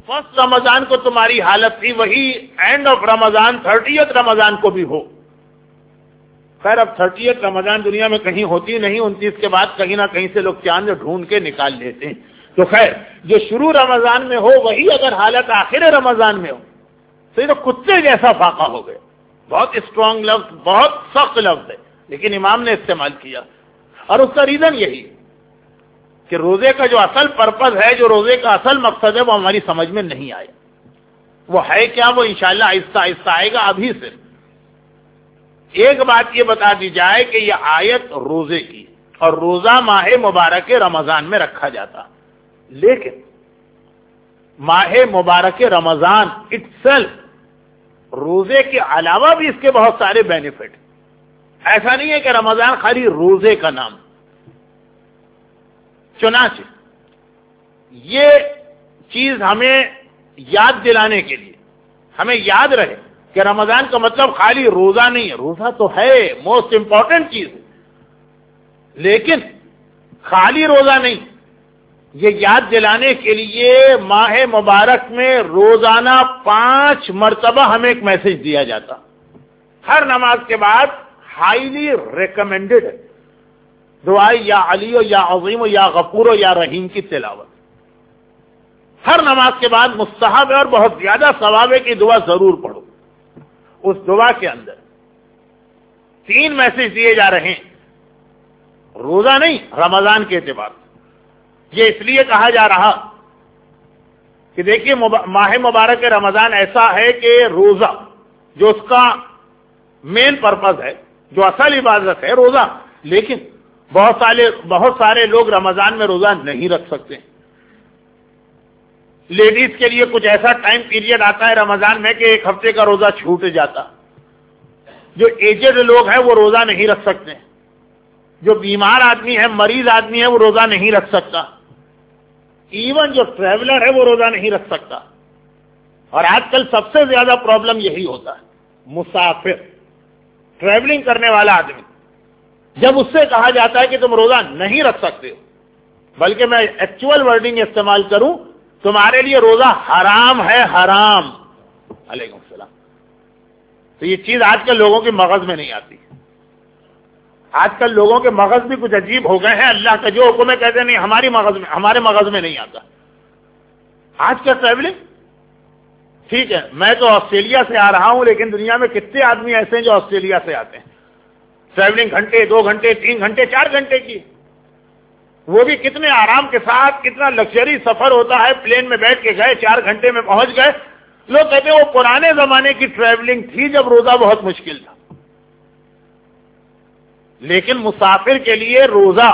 First رمضان کو تمہاری حالت تھی وہی اینڈ آف رمضان 30th رمضان کو بھی ہو. خیر اب 30th رمضان دنیا میں کہیں ہوتی نہیں, 29 کے بعد کہیں نہ کہیں سے لوگ چاند ڈھونڈ کے نکال لیتے ہیں. تو خیر جو شروع رمضان میں ہو وہی اگر حالت آخر رمضان میں ہو تو یہ تو کتے جیسا فاقہ ہو گئے. بہت اسٹرانگ لفظ, بہت سخت لفظ ہے, لیکن امام نے استعمال کیا. اور اس کا ریزن یہی کہ روزے کا جو اصل پرپز ہے, جو روزے کا اصل مقصد ہے, وہ ہماری سمجھ میں نہیں آئے. وہ ہے کیا, وہ انشاءاللہ آہستہ آہستہ آئے گا. ابھی صرف ایک بات یہ بتا دی جائے کہ یہ آیت روزے کی, اور روزہ ماہ مبارک رمضان میں رکھا جاتا, لیکن ماہ مبارک رمضان اٹسیلف روزے کے علاوہ بھی اس کے بہت سارے بینیفٹ. ایسا نہیں ہے کہ رمضان خالی روزے کا نام. چنانچہ یہ چیز ہمیں یاد دلانے کے لیے, ہمیں یاد رہے کہ رمضان کا مطلب خالی روزہ نہیں ہے. روزہ تو ہے موسٹ امپورٹنٹ چیز, لیکن خالی روزہ نہیں. یہ یاد دلانے کے لیے ماہ مبارک میں روزانہ 5 مرتبہ ہمیں ایک میسج دیا جاتا. ہر نماز کے بعد ہائیلی ریکمینڈڈ ہے دعائے یا علی یا عظیم یا غفور یا رحیم کی تلاوت. ہر نماز کے بعد مستحب ہے اور بہت زیادہ ثواب ہے کہ دعا ضرور پڑھو. اس دعا کے اندر 3 میسج دیے جا رہے ہیں, روزہ نہیں رمضان کے اعتبار سے. یہ اس لیے کہا جا رہا کہ دیکھیے ماہ مبارک رمضان ایسا ہے کہ روزہ جو اس کا مین پرپز ہے, جو اصل عبادت ہے روزہ, لیکن بہت سارے لوگ رمضان میں روزہ نہیں رکھ سکتے. لیڈیز کے لیے کچھ ایسا ٹائم پیریڈ آتا ہے رمضان میں کہ 1 ہفتے کا روزہ چھوٹ جاتا. جو ایجڈ لوگ ہیں وہ روزہ نہیں رکھ سکتے, جو بیمار آدمی ہے, مریض آدمی ہے, وہ روزہ نہیں رکھ سکتا. ایون جو ٹریولر ہے وہ روزہ نہیں رکھ سکتا. اور آج کل سب سے زیادہ پرابلم یہی ہوتا ہے, مسافر, ٹریولنگ کرنے والا آدمی. جب اس سے کہا جاتا ہے کہ تم روزہ نہیں رکھ سکتے ہو, بلکہ میں ایکچوئل ورڈنگ استعمال کروں, تمہارے لیے روزہ حرام ہے, حرام. علیکم السلام. تو یہ چیز آج کل لوگوں کے مغز میں نہیں آتی. آج کل لوگوں کے مغز بھی کچھ عجیب ہو گئے ہیں. اللہ کا جو حکم ہے کہتے نہیں ہمارے مغز میں نہیں آتا. آج کا ٹریولنگ ٹھیک ہے, میں تو آسٹریلیا سے آ رہا ہوں, لیکن دنیا میں کتنے آدمی ایسے ہیں جو آسٹریلیا سے آتے ہیں. ٹریولنگ گھنٹے, 2 گھنٹے, 3 گھنٹے, 4 گھنٹے کی, وہ بھی کتنے آرام کے ساتھ, کتنا لگژری سفر ہوتا ہے. پلین میں بیٹھ کے گئے, 4 گھنٹے میں پہنچ گئے. لوگ کہتے ہیں وہ پرانے زمانے کی ٹریولنگ تھی جب روزہ بہت مشکل تھا. لیکن مسافر کے لیے روزہ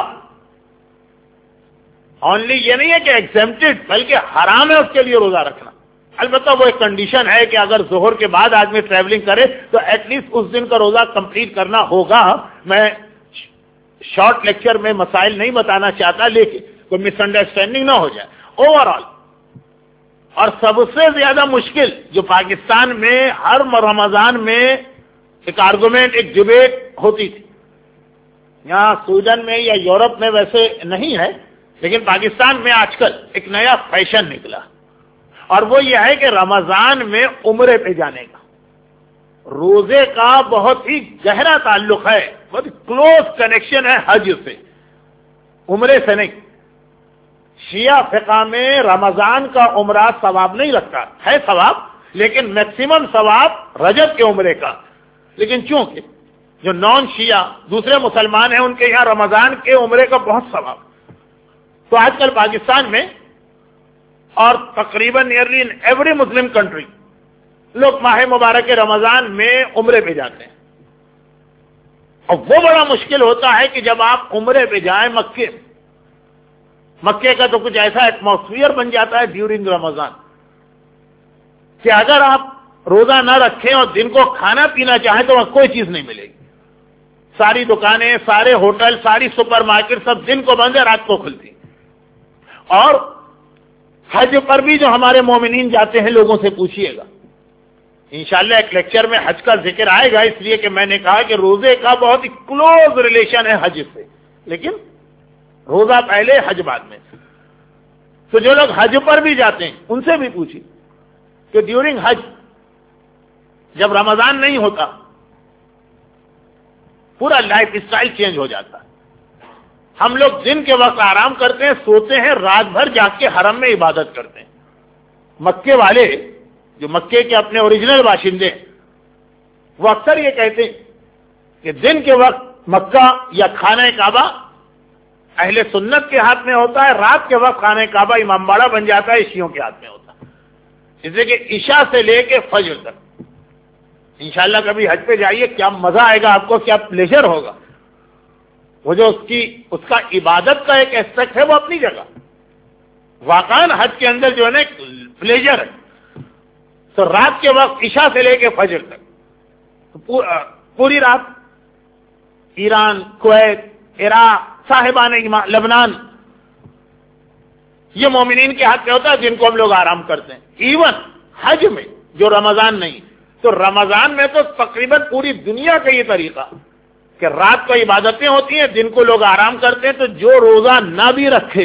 اونلی یہ نہیں ہے کہ ایگزیمپٹڈ, بلکہ حرام ہے اس کے لیے روزہ رکھنا. البتہ وہ ایک کنڈیشن ہے کہ اگر ظہر کے بعد آدمی ٹریولنگ کرے تو ایٹ لیسٹ اس دن کا روزہ کمپلیٹ کرنا ہوگا. میں شارٹ لیکچر میں مسائل نہیں بتانا چاہتا, لیکن کوئی مس انڈرسٹینڈنگ نہ ہو جائے. اوور آل اور سب سے زیادہ مشکل جو پاکستان میں ہر رمضان میں ایک آرگومنٹ, ایک ڈیبیٹ ہوتی تھی, یہاں سویڈن میں یا یورپ میں ویسے نہیں ہے, لیکن پاکستان میں آج کل ایک نیا فیشن نکلا, اور وہ یہ ہے کہ رمضان میں عمرے پہ جانے کا. روزے کا بہت ہی گہرا تعلق ہے, بہت کلوز کنیکشن ہے حج سے, عمرے سے نہیں. شیعہ فقہ میں رمضان کا عمرہ ثواب نہیں رکھتا ہے, ثواب, لیکن میکسیمم ثواب رجب کے عمرے کا. لیکن چونکہ جو نان شیعہ دوسرے مسلمان ہیں ان کے یہاں رمضان کے عمرے کا بہت ثواب, تو آج کل پاکستان میں اور تقریباً nearly in every Muslim country لوگ ماہ مبارک رمضان میں عمرے پہ جاتے ہیں. اور وہ بڑا مشکل ہوتا ہے کہ جب آپ عمرے پہ جائیں مکے کا تو کچھ ایسا ایٹماسفیئر بن جاتا ہے ڈیورنگ رمضان کہ اگر آپ روزہ نہ رکھیں اور دن کو کھانا پینا چاہیں تو وہاں کوئی چیز نہیں ملے گی. ساری دکانیں, سارے ہوٹل, ساری سپر مارکیٹ سب دن کو بند ہے, رات کو کھلتی. اور حج پر بھی جو ہمارے مومنین جاتے ہیں لوگوں سے پوچھیے گا, انشاءاللہ ایک لیکچر میں حج کا ذکر آئے گا, اس لیے کہ میں نے کہا کہ روزے کا بہت ہی کلوز ریلیشن ہے حج سے, لیکن روزہ پہلے حج بعد میں. تو جو لوگ حج پر بھی جاتے ہیں ان سے بھی پوچھیے کہ ڈیورنگ حج جب رمضان نہیں ہوتا پورا لائف اسٹائل چینج ہو جاتا ہے. ہم لوگ دن کے وقت آرام کرتے ہیں, سوتے ہیں, رات بھر جاگ کے حرم میں عبادت کرتے ہیں. مکے والے جو مکے کے اپنے اوریجنل باشندے وہ اکثر یہ کہتے ہیں کہ دن کے وقت مکہ یا خانہ کعبہ اہل سنت کے ہاتھ میں ہوتا ہے, رات کے وقت خانہ کعبہ امام باڑہ بن جاتا ہے, شیعوں کے ہاتھ میں ہوتا ہے. جیسے کہ عشاء سے لے کے فجر تک. انشاءاللہ کبھی حج پہ جائیے, کیا مزہ آئے گا آپ کو, کیا پلیزر ہوگا. وہ جو اس کا عبادت کا ایک ایسپیکٹ ہے وہ اپنی جگہ, واقعاً حج کے اندر جو ہے نا ایک پلیزر ہے. تو رات کے وقت عشاء سے لے کے فجر تک پوری رات ایران, کویت, عراق, صاحبان لبنان, یہ مومنین کے ہاتھ میں ہوتا ہے جن کو ہم لوگ آرام کرتے ہیں. ایون حج میں جو رمضان نہیں, تو رمضان میں تو تقریباً پوری دنیا کا یہ طریقہ کہ رات کو عبادتیں ہوتی ہیں, دن کو لوگ آرام کرتے ہیں. تو جو روزہ نہ بھی رکھے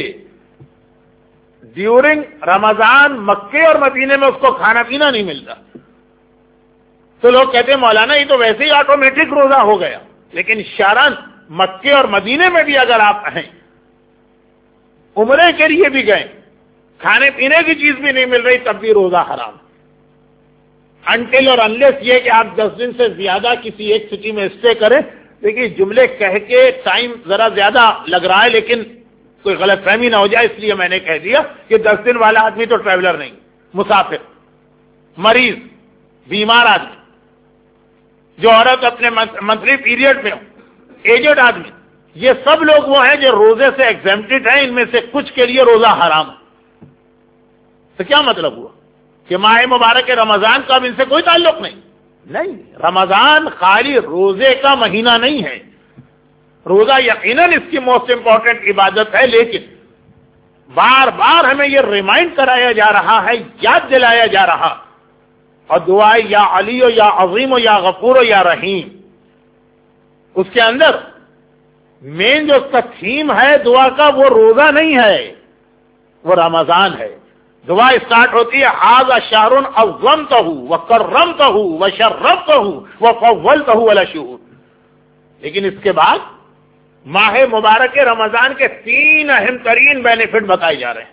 ڈیورنگ رمضان مکے اور مدینے میں اس کو کھانا پینا نہیں ملتا. تو لوگ کہتے ہیں مولانا یہ تو ویسے ہی آٹومیٹک روزہ ہو گیا. لیکن شرعاً مکے اور مدینے میں بھی اگر آپ ہیں, عمرے کے لیے بھی گئے, کھانے پینے کی چیز بھی نہیں مل رہی, تب بھی روزہ حرام. انٹل اور انلیس یہ کہ آپ 10 دن سے زیادہ کسی ایک سٹی میں اسٹے کریں. دیکھیے جملے کہہ کے ٹائم ذرا زیادہ لگ رہا ہے, لیکن کوئی غلط فہمی نہ ہو جائے, اس لیے میں نے کہہ دیا کہ 10 دن والا آدمی تو ٹریولر نہیں, مسافر, مریض, بیمار آدمی, جو عورت اپنے منتھلی پیریڈ میں ہو, ایجڈ آدمی, یہ سب لوگ وہ ہیں جو روزے سے ایگزیمپٹڈ ہیں. ان میں سے کچھ کے لیے روزہ حرام ہے. تو کیا مطلب ہوا کہ ماہ مبارک رمضان کا اب ان سے کوئی تعلق نہیں. نہیں, رمضان خالی روزے کا مہینہ نہیں ہے. روزہ یقیناً اس کی موسٹ امپورٹنٹ عبادت ہے, لیکن بار بار ہمیں یہ ریمائنڈ کرایا جا رہا ہے, یاد دلایا جا رہا, اور دعائے یا علی و یا عظیم و یا غفور و یا رحیم, اس کے اندر مین جو اس کا تھیم ہے دعا کا وہ روزہ نہیں ہے, وہ رمضان ہے. دعا اسٹارٹ ہوتی ہے ھذا شہر عظمتہ وکرمتہ وشرفتہ وفضلتہ علی الشہور. لیکن اس کے بعد ماہ مبارک رمضان کے 3 اہم ترین بینیفٹ بتائے جا رہے ہیں.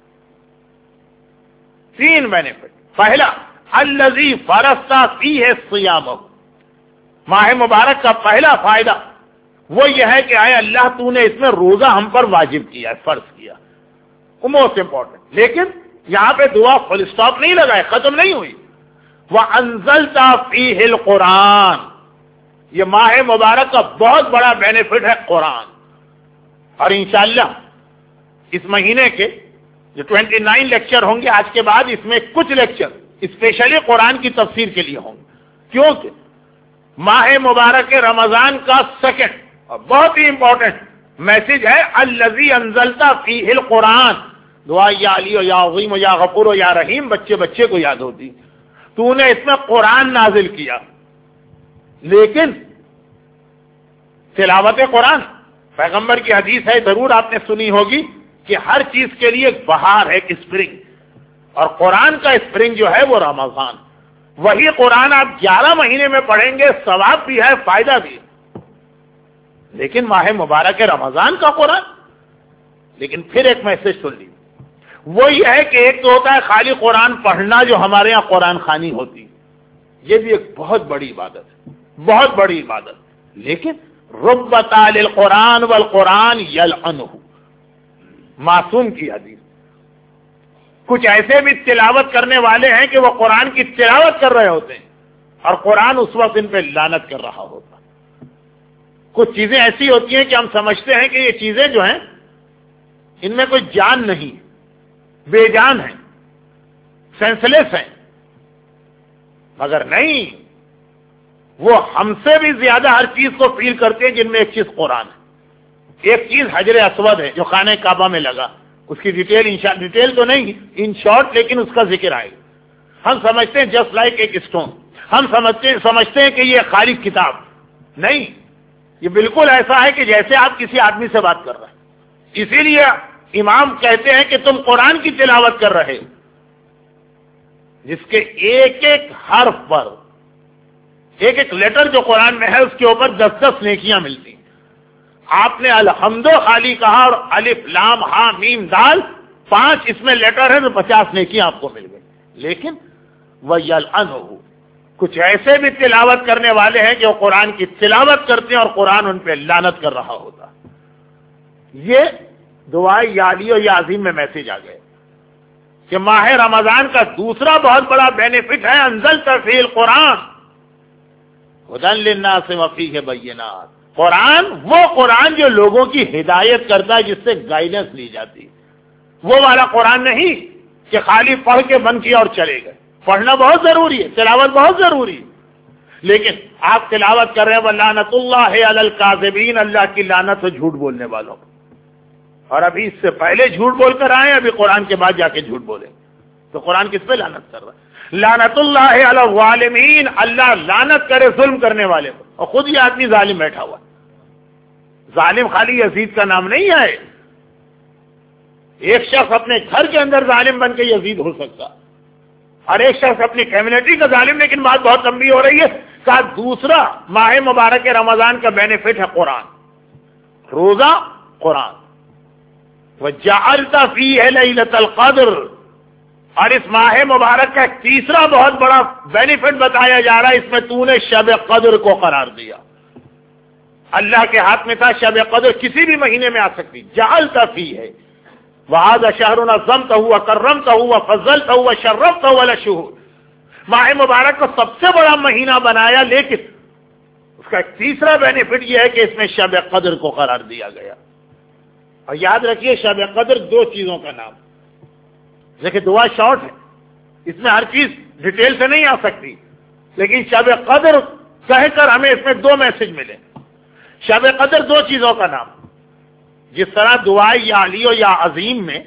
3 بینیفٹ. پہلا, الذی فرض فیہ الصیام, ماہ مبارک کا پہلا فائدہ وہ یہ ہے کہ آئے اللہ تو نے اس میں روزہ ہم پر واجب کیا ہے, فرض کیا, وہ موسٹ امپورٹنٹ. لیکن یہاں پہ دعا فل اسٹاپ نہیں لگائے, ختم نہیں ہوئی. وَأَنزَلْتَ فِيهِ الْقُرْآنَ, یہ ماہ مبارک کا بہت بڑا بینیفٹ ہے قرآن. اور انشاءاللہ اس مہینے کے جو 29 لیکچر ہوں گے آج کے بعد, اس میں کچھ لیکچر اسپیشلی قرآن کی تفسیر کے لیے ہوں گے, کیونکہ ماہ مبارک رمضان کا سیکنڈ اور بہت ہی امپورٹنٹ میسج ہے الذی انزلت فیہ القرآن. دعا یا علی و یا عظیم و یا غفور و یا رحیم بچے کو یاد ہوتی, تو نے اس میں قرآن نازل کیا. لیکن تلاوت قرآن, پیغمبر کی حدیث ہے, ضرور آپ نے سنی ہوگی کہ ہر چیز کے لیے ایک بہار ہے, ایک اسپرنگ, اور قرآن کا اسپرنگ جو ہے وہ رمضان. وہی قرآن آپ 11 مہینے میں پڑھیں گے, ثواب بھی ہے, فائدہ بھی ہے. لیکن ماہ مبارک رمضان کا قرآن. لیکن پھر ایک میسج سن لی, وہ یہ ہے کہ ایک تو ہوتا ہے خالی قرآن پڑھنا جو ہمارے یہاں قرآن خوانی ہوتی, یہ بھی ایک بہت بڑی عبادت ہے, بہت بڑی عبادت. لیکن رب تال القرآن والقرآن یلعنہ, معصوم کی حدیث. کچھ ایسے بھی تلاوت کرنے والے ہیں کہ وہ قرآن کی تلاوت کر رہے ہوتے ہیں اور قرآن اس وقت ان پہ لعنت کر رہا ہوتا. کچھ چیزیں ایسی ہوتی ہیں کہ ہم سمجھتے ہیں کہ یہ چیزیں جو ہیں ان میں کوئی جان نہیں, بے جان ہیں, سینسلیس ہیں, مگر نہیں, وہ ہم سے بھی زیادہ ہر چیز کو فیل کرتے ہیں جن میں ایک چیز قرآن ہے. ایک چیز حجر اسود ہے جو خانہ کعبہ میں لگا, اس کی ڈیٹیل تو نہیں, ان شارٹ, لیکن اس کا ذکر آئے. ہم سمجھتے ہیں جسٹ لائک ایک اسٹون, ہم سمجھتے ہیں کہ یہ خالی کتاب نہیں, یہ بالکل ایسا ہے کہ جیسے آپ کسی آدمی سے بات کر رہے ہیں. اسی لیے امام کہتے ہیں کہ تم قرآن کی تلاوت کر رہے ہو، جس کے ایک ایک حرف پر، ایک ایک لیٹر جو قرآن میں ہے اس کے اوپر 10 نیکیاں ملتی. آپ نے الحمد خالی کہا اور الف لام ہا میم دال 5 اس میں لیٹر ہے تو 50 نیکیاں آپ کو مل گئی. لیکن وَيَلْعَنُهُ، کچھ ایسے بھی تلاوت کرنے والے ہیں کہ وہ قرآن کی تلاوت کرتے ہیں اور قرآن ان پہ لعنت کر رہا ہوتا. یہ دعائے یا علی و یا عظیم میں میسج آ گئے کہ ماہ رمضان کا دوسرا بہت بڑا بینیفٹ ہے انزلت فیہ القرآن ھدی للناس وفیہ بینات. قرآن جو لوگوں کی ہدایت کرتا ہے، جس سے گائیڈنس لی جاتی، وہ والا قرآن نہیں کہ خالی پڑھ کے بند کیا اور چلے گئے. پڑھنا بہت ضروری ہے، تلاوت بہت ضروری ہے، لیکن آپ تلاوت کر رہے ہیں وَلَعْنَةُ اللَّهِ عَلَى الْكَاذِبِينَ، اللہ کی لعنت ہو جھوٹ بولنے والوں کو. اور ابھی اس سے پہلے جھوٹ بول کر آئے، ابھی قرآن کے بعد جا کے جھوٹ بولیں تو قرآن کس پہ لعنت کر رہا ہے؟ لعنت اللہ علی الظالمین، اللہ لعنت کرے ظلم کرنے والے کو. اور خود یہ آدمی ظالم بیٹھا ہوا. ظالم خالی یزید کا نام نہیں ہے. ایک شخص اپنے گھر کے اندر ظالم بن کے یزید ہو سکتا، اور ایک شخص اپنی کمیونٹی کا ظالم. لیکن بات بہت لمبی ہو رہی ہے. کا دوسرا ماہ مبارک رمضان کا بینیفٹ ہے قرآن، روزہ قرآن. وَجَعَلْتَ فِيهِ لَيْلَةَ الْقَدْرِ، اور اس ماہ مبارک کا تیسرا بہت بڑا بینیفٹ بتایا جا رہا ہے، اس میں تو نے شب قدر کو قرار دیا. اللہ کے ہاتھ میں تھا شب قدر کسی بھی مہینے میں آ سکتی. جعلت فیہ وَهَذَا شَهْرٌ نَظَّمْتَهُ وَكَرَّمْتَهُ وَفَضَّلْتَهُ وَشَرَّفْتَهُ عَلَى الشُّهُورِ. ماہ مبارک کو سب سے بڑا مہینہ بنایا، لیکن اس کا ایک تیسرا بینیفٹ یہ ہے کہ اس میں شب قدر کو قرار دیا گیا. اور یاد رکھیے شب قدر 2 چیزوں کا نام. دیکھیں دعا شارٹ ہے، اس میں ہر چیز ڈیٹیل سے نہیں آ سکتی، لیکن شب قدر کہہ کر ہمیں اس میں 2 میسج ملے. شب قدر 2 چیزوں کا نام. جس طرح دعائے یا علی و یا عظیم میں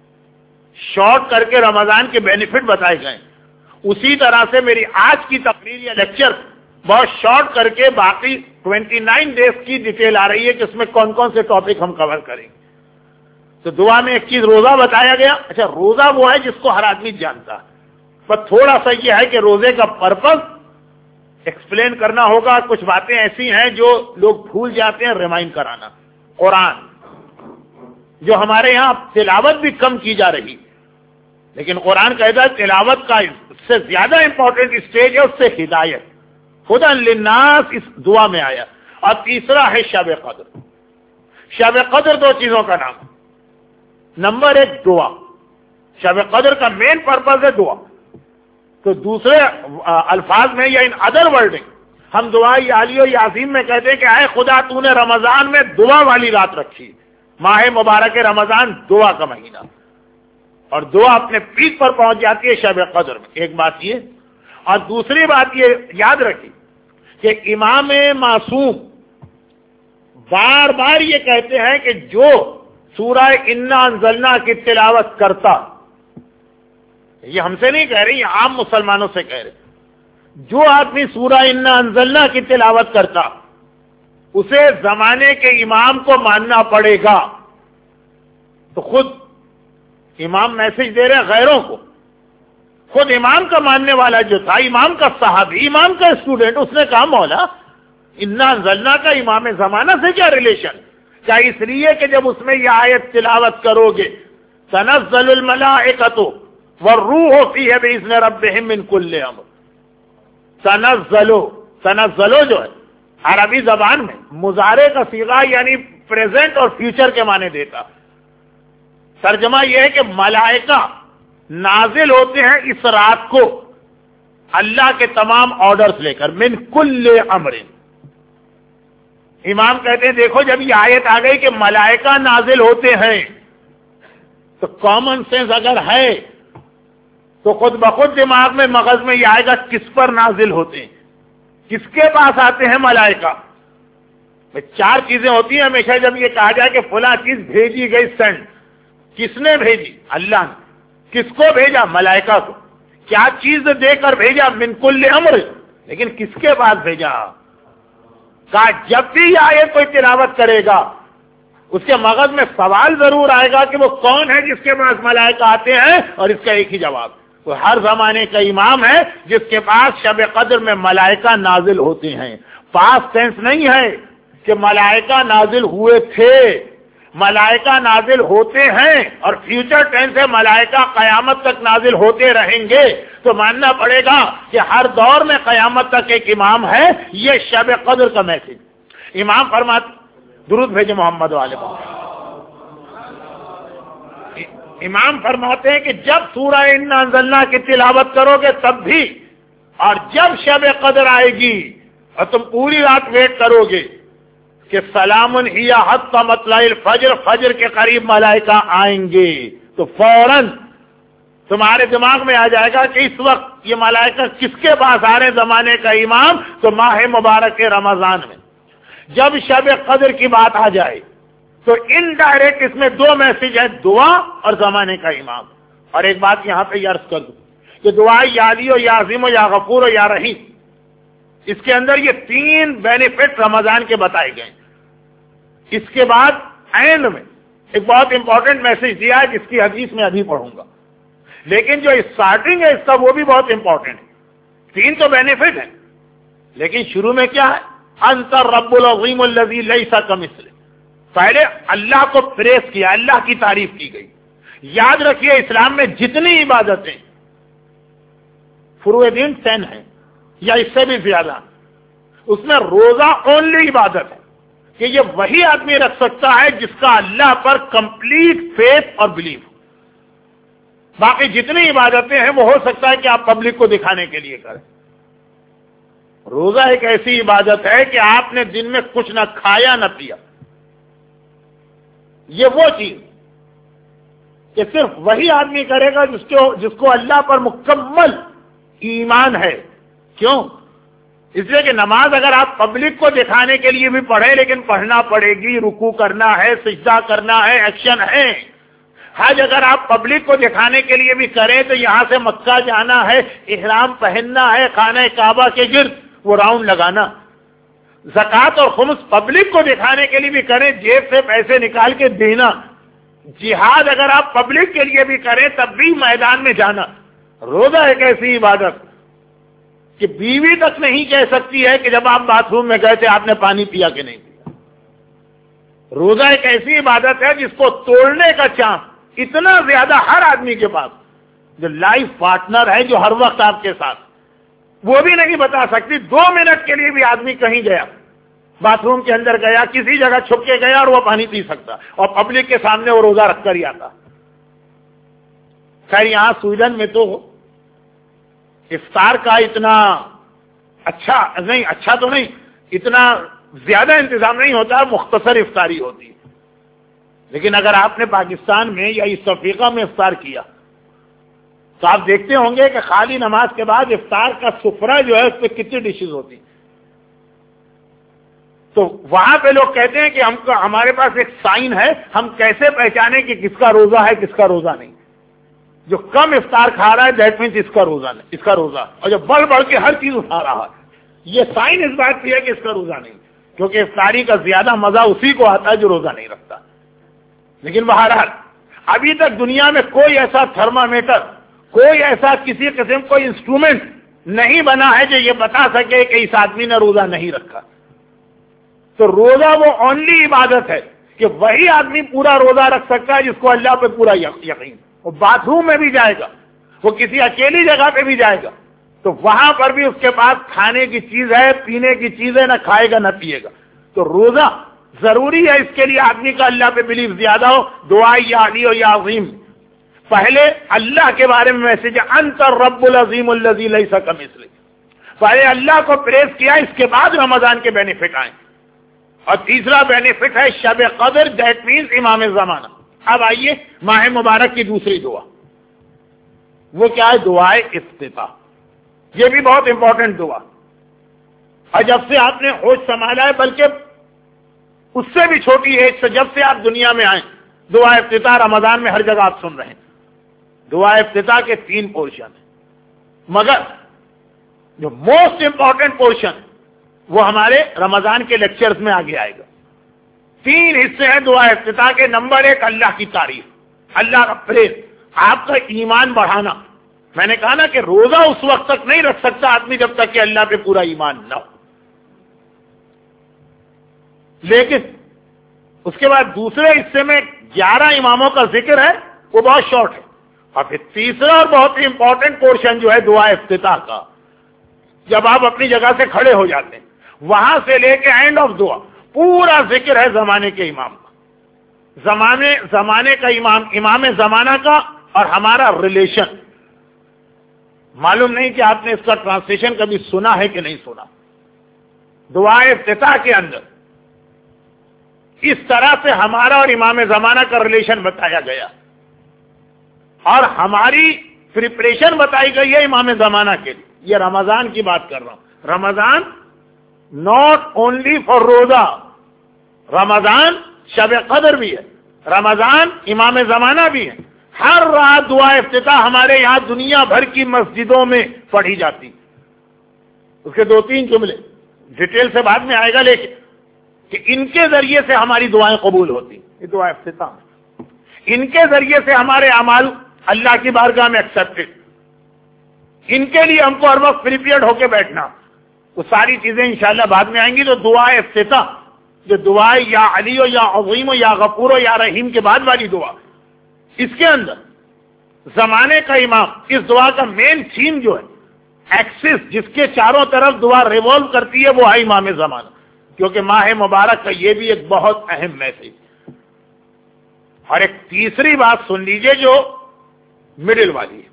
شارٹ کر کے رمضان کے بینیفٹ بتائے گئے، اسی طرح سے میری آج کی تقریر یا لیکچر بہت شارٹ کر کے باقی 29 ڈیز کی ڈیٹیل آ رہی ہے کہ اس میں کون کون سے ٹاپک ہم کور کریں گے. تو دعا میں ایک چیز روزہ بتایا گیا. اچھا، روزہ وہ ہے جس کو ہر آدمی جانتا ہے، پر تھوڑا سا یہ ہے کہ روزے کا پرپز ایکسپلین کرنا ہوگا. کچھ باتیں ایسی ہیں جو لوگ بھول جاتے ہیں، ریمائنڈ کرانا. قرآن جو ہمارے یہاں تلاوت بھی کم کی جا رہی، لیکن قرآن کہتا ہے تلاوت کا اس سے زیادہ امپورٹنٹ اسٹیج ہے اس سے ہدایت. ھدی للناس اس دعا میں آیا. اور تیسرا ہے شب قدر. شب قدر 2 چیزوں کا نام. نمبر 1 دعا. شب قدر کا مین پرپز ہے دعا. تو دوسرے الفاظ میں یا ان ادر ورڈنگ ہم دعا یا علی و یا عظیم میں کہتے ہیں کہ اے خدا تو نے رمضان میں دعا والی رات رکھی. ماہ مبارک رمضان دعا کا مہینہ، اور دعا اپنے پیک پر پہنچ جاتی ہے شب قدر میں. ایک بات یہ، اور دوسری بات یہ یاد رکھی کہ امام معصوم بار بار یہ کہتے ہیں کہ جو سورہ انا انزلنا کی تلاوت کرتا، یہ ہم سے نہیں کہہ رہے، یہ عام مسلمانوں سے کہہ رہے، جو آدمی سورہ انا انزلنا کی تلاوت کرتا اسے زمانے کے امام کو ماننا پڑے گا. تو خود امام میسج دے رہے غیروں کو. خود امام کا ماننے والا جو تھا، امام کا صحابی، امام کا اسٹوڈنٹ، اس نے کہا مولا انا انزلنا کا امام زمانہ سے کیا ریلیشن؟ کیا اس لیے کہ جب اس میں یہ آیت تلاوت کرو گے تنزل الملائکۃ والروح فیہ باذن ربہم من کل امر. تنزلو جو ہے عربی زبان میں مضارع کا صیغہ یعنی پریزنٹ اور فیوچر کے معنی دیتا. ترجمہ یہ ہے کہ ملائکہ نازل ہوتے ہیں اس رات کو اللہ کے تمام آرڈرز لے کر، من کل امر. امام کہتے ہیں دیکھو جب یہ آیت آ گئی کہ ملائکہ نازل ہوتے ہیں تو کامن سینس اگر ہے تو خود بخود دماغ میں مغز میں یہ آئے گا کس پر نازل ہوتے ہیں، کس کے پاس آتے ہیں ملائکہ. 4 چیزیں ہوتی ہیں ہمیشہ جب یہ کہا جائے کہ فلاں چیز بھیجی گئی، سینڈ. کس نے بھیجی؟ اللہ نے. کس کو بھیجا؟ ملائکہ کو. کیا چیز دے کر بھیجا؟ من کل امر. لیکن کس کے پاس بھیجا؟ کہا جب بھی یہ آیت کوئی تلاوت کرے گا اس کے مغز میں سوال ضرور آئے گا کہ وہ کون ہے جس کے پاس ملائکہ آتے ہیں، اور اس کا ایک ہی جواب، وہ ہر زمانے کا امام ہے جس کے پاس شب قدر میں ملائکہ نازل ہوتے ہیں۔ پاسٹ ٹینس نہیں ہے کہ ملائکہ نازل ہوئے تھے، ملائکہ نازل ہوتے ہیں، اور فیوچر ٹینس ہے ملائکہ قیامت تک نازل ہوتے رہیں گے۔ تو ماننا پڑے گا کہ ہر دور میں قیامت تک ایک امام ہے۔ یہ شب قدر کا میسج امام فرماتے، درود بھیجے محمد والے محمد، امام فرماتے ہیں کہ جب سورہ انا انزلنا کی تلاوت کرو گے تب بھی، اور جب شب قدر آئے گی اور تم پوری رات ویٹ کرو گے کہ سلام ہی حتی مطلع الفجر، فجر کے قریب ملائکہ آئیں گے، تو فوراً تمہارے دماغ میں آ جائے گا کہ اس وقت یہ ملائکہ کس کے پاس آ رہے زمانے کا امام؟ تو ماہ مبارک کے رمضان میں جب شب قدر کی بات آ جائے تو انڈائریکٹ اس میں دو میسج ہے، دعا اور زمانے کا امام۔ اور ایک بات یہاں پہ عرض کر دوں کہ دعا یا علی ہو یا عظیم ہو یا غفور ہو یا رحیم، اس کے اندر یہ تین بینیفٹ رمضان کے بتائے گئے۔ اس کے بعد اینڈ میں ایک بہت امپورٹنٹ میسج دیا ہے جس کی حدیث میں ابھی پڑھوں گا، لیکن جو اسٹارٹنگ ہے اس کا وہ بھی بہت امپورٹنٹ ہے۔ تین تو بینیفٹ ہیں، لیکن شروع میں کیا ہے؟ انت الرب العظیم الذی لیس کمثلہ۔ پہلے اللہ کو پریس کیا، اللہ کی تعریف کی گئی۔ یاد رکھیے اسلام میں جتنی عبادتیں فروع دین 10 ہیں یا اس سے بھی زیادہ، اس میں روزہ اونلی عبادت ہے کہ یہ وہی آدمی رکھ سکتا ہے جس کا اللہ پر کمپلیٹ فیتھ اور بلیف۔ باقی جتنی عبادتیں ہیں وہ ہو سکتا ہے کہ آپ پبلک کو دکھانے کے لیے کریں۔ روزہ ایک ایسی عبادت ہے کہ آپ نے دن میں کچھ نہ کھایا نہ پیا، یہ وہ چیز کہ صرف وہی آدمی کرے گا جس کو اللہ پر مکمل ایمان ہے۔ کیوں؟ اس لیے کہ نماز اگر آپ پبلک کو دکھانے کے لیے بھی پڑھیں، لیکن پڑھنا پڑے گی، رکوع کرنا ہے، سجدہ کرنا ہے، ایکشن ہے۔ حج اگر آپ پبلک کو دکھانے کے لیے بھی کریں تو یہاں سے مکہ جانا ہے، احرام پہننا ہے، خانہ کعبہ کے گرد وہ راؤنڈ لگانا۔ زکوٰۃ اور خمس پبلک کو دکھانے کے لیے بھی کریں، جیب سے پیسے نکال کے دینا۔ جہاد اگر آپ پبلک کے لیے بھی کریں تب بھی میدان میں جانا۔ روزہ ایک ایسی عبادت کہ بیوی تک نہیں کہہ سکتی ہے کہ جب آپ باتھ روم میں گئے تھے آپ نے پانی پیا کہ نہیں پیا۔ روزہ ایک ایسی عبادت ہے جس کو توڑنے کا چانس اتنا زیادہ ہر آدمی کے پاس، جو لائف پارٹنر ہے جو ہر وقت آپ کے ساتھ، وہ بھی نہیں بتا سکتی۔ 2 منٹ کے لیے بھی آدمی کہیں گیا، باتھ روم کے اندر گیا، کسی جگہ چھپ کے گیا اور وہ پانی پی سکتا، اور پبلک کے سامنے وہ روزہ رکھ کر ہی آتا۔ خیر یہاں سویڈن میں تو افطار کا اتنا اچھا تو نہیں، اتنا زیادہ انتظام نہیں ہوتا، مختصر افطاری ہوتی ہے۔ لیکن اگر آپ نے پاکستان میں یا ایسٹ افریقہ میں افطار کیا تو آپ دیکھتے ہوں گے کہ خالی نماز کے بعد افطار کا سفرہ جو ہے اس پہ کتنی ڈشز ہوتی ہیں۔ تو وہاں پہ لوگ کہتے ہیں کہ ہمارے پاس ایک سائن ہے، ہم کیسے پہچانے کہ کس کا روزہ ہے کس کا روزہ نہیں۔ جو کم افطار کھا رہا ہے دیٹ مینس اس کا روزہ نہیں، اس کا روزہ، اور جو بڑھ بڑھ کے ہر چیز اٹھا رہا ہے یہ سائن اس بات کی ہے کہ اس کا روزہ نہیں، کیونکہ افطاری کا زیادہ مزہ اسی کو آتا ہے جو روزہ نہیں رکھتا۔ لیکن بہرحال ابھی تک دنیا میں کوئی ایسا تھرمامیٹر، کوئی ایسا کسی قسم کوئی انسٹرومنٹ نہیں بنا ہے جو یہ بتا سکے کہ اس آدمی نے روزہ نہیں رکھا۔ تو روزہ وہ اونلی عبادت ہے کہ وہی آدمی پورا روزہ رکھ سکتا ہے جس کو اللہ پہ پورا یقین۔ وہ باتھ روم میں بھی جائے گا، وہ کسی اکیلی جگہ پہ بھی جائے گا تو وہاں پر بھی اس کے پاس کھانے کی چیز ہے، پینے کی چیز ہے، نہ کھائے گا نہ پیے گا۔ تو روزہ ضروری ہے اس کے لیے آدمی کا اللہ پہ بلیف زیادہ ہو۔ دعا یا علی ہو یا عظیم، پہلے اللہ کے بارے میں میسج ہے انت الرب العظیم الذی لیس کمثلہ۔ پہلے اللہ کو پریز کیا، اس کے بعد رمضان کے بینیفٹ آئیں۔ اور تیسرا بینیفٹ ہے شب قدر، دیٹ مینز امام زمانہ۔ اب آئیے ماہ مبارک کی دوسری دعا، وہ کیا ہے؟ دعائے افتتاح۔ یہ بھی بہت امپورٹنٹ دعا، اور جب سے آپ نے ہوش سنبھالا ہے، بلکہ اس سے بھی چھوٹی ایج سے، جب سے آپ دنیا میں آئیں، دعا افتتاح رمضان میں ہر جگہ آپ سن رہے ہیں۔ دعا افتتاح کے 3 پورشن ہیں، مگر جو موسٹ امپورٹنٹ پورشن وہ ہمارے رمضان کے لیکچرز میں آگے آئے گا۔ 3 حصے ہیں دعا افتتاح کے. نمبر 1 اللہ کی تعریف, اللہ کا پریز, آپ کا ایمان بڑھانا. میں نے کہا نا کہ روزہ اس وقت تک نہیں رکھ سکتا آدمی جب تک کہ اللہ پہ پورا ایمان نہ ہو. لیکن اس کے بعد دوسرے حصے میں 11 اماموں کا ذکر ہے, وہ بہت شارٹ ہے. اور پھر تیسرا اور بہت ہی امپورٹنٹ پورشن جو ہے دعا افتتاح کا, جب آپ اپنی جگہ سے کھڑے ہو جاتے ہیں, وہاں سے لے کے اینڈ آف دعا پورا ذکر ہے زمانے کے امام کا. زمانے کا امام زمانہ کا اور ہمارا ریلیشن. معلوم نہیں کہ آپ نے اس کا ٹرانسلیشن کبھی سنا ہے کہ نہیں سنا. دعا افتتاح کے اندر اس طرح سے ہمارا اور امام زمانہ کا ریلیشن بتایا گیا, اور ہماری پریپریشن بتائی گئی ہے امام زمانہ کے لیے. یہ رمضان کی بات کر رہا ہوں. رمضان ناٹ اونلی فار روزہ, رمضان شب قدر بھی ہے, رمضان امام زمانہ بھی ہے. ہر رات دعا افتتاح ہمارے یہاں دنیا بھر کی مسجدوں میں پڑھی جاتی. اس کے 2-3 جملے ڈیٹیل سے بعد میں آئے گا, لیکن کہ ان کے ذریعے سے ہماری دعائیں قبول ہوتی. یہ دعا افتتاح, ان کے ذریعے سے ہمارے اعمال اللہ کی بارگاہ میں ایکسپٹڈ. ان کے لیے ہم کو ہر وقت پریپیئرڈ ہو کے بیٹھنا. وہ ساری چیزیں انشاءاللہ بعد میں آئیں گی. تو دعا افتتاح, جو دعا یا علی ہو یا عظیم ہو یا غفور ہو یا رحیم کے بعد والی دعا, اس کے اندر زمانے کا امام, اس دعا کا مین تھیم جو ہے, ایکسس جس کے چاروں طرف دعا ریوالو کرتی ہے, وہ ہے امام زمانہ. کیونکہ ماہ مبارک کا یہ بھی ایک بہت اہم میسج. اور ایک تیسری بات سن لیجئے جو مڈل والی ہے.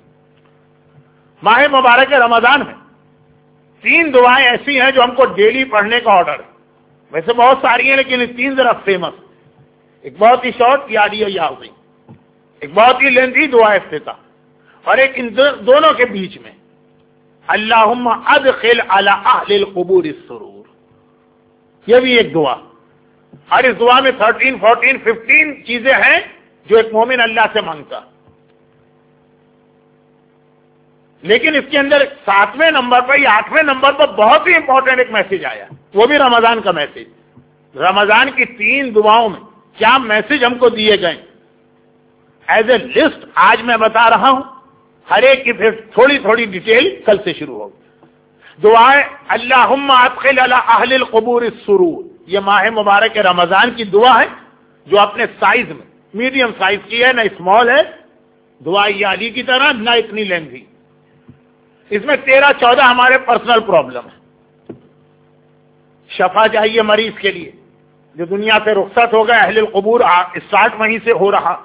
ماہ مبارک رمضان میں 3 دعائیں ایسی ہیں جو ہم کو ڈیلی پڑھنے کا آرڈر ہے. ویسے بہت ساری ہیں, لیکن 3 ذرا فیمس. ایک بہت ہی شارٹ یا علی یا عظیم, ایک بہت ہی لینتھی دعا افتتاح, اور ایک ان دونوں کے بیچ میں اللہم ادخل علی اہل القبور السرور. یہ بھی ایک دعا, اور اس دعا میں 13, 14, 15 چیزیں ہیں جو ایک مومن اللہ سے مانگتا. لیکن اس کے اندر 7ویں نمبر پر یا 8ویں نمبر پر بہت ہی امپورٹنٹ ایک میسج آیا, وہ بھی رمضان کا میسج. رمضان کی 3 دعاؤں میں کیا میسج ہم کو دیے گئے ایز اے لسٹ آج میں بتا رہا ہوں. ہر ایک کی پھر تھوڑی تھوڑی ڈیٹیل کل سے شروع ہوگی. دعائیں اللہم ادخل علی اہل القبور السرور, یہ ماہ مبارک رمضان کی دعا ہے جو اپنے سائز میں میڈیم سائز کی ہے, نہ اسمال ہے دعا یا علی کی طرح, نہ اتنی لینتھی. اس میں 13-14 ہمارے پرسنل پرابلم ہے. شفا چاہیے مریض کے لیے جو دنیا سے رخصت ہو گئے, اہل القبور اسٹارٹ وہیں سے ہو رہا.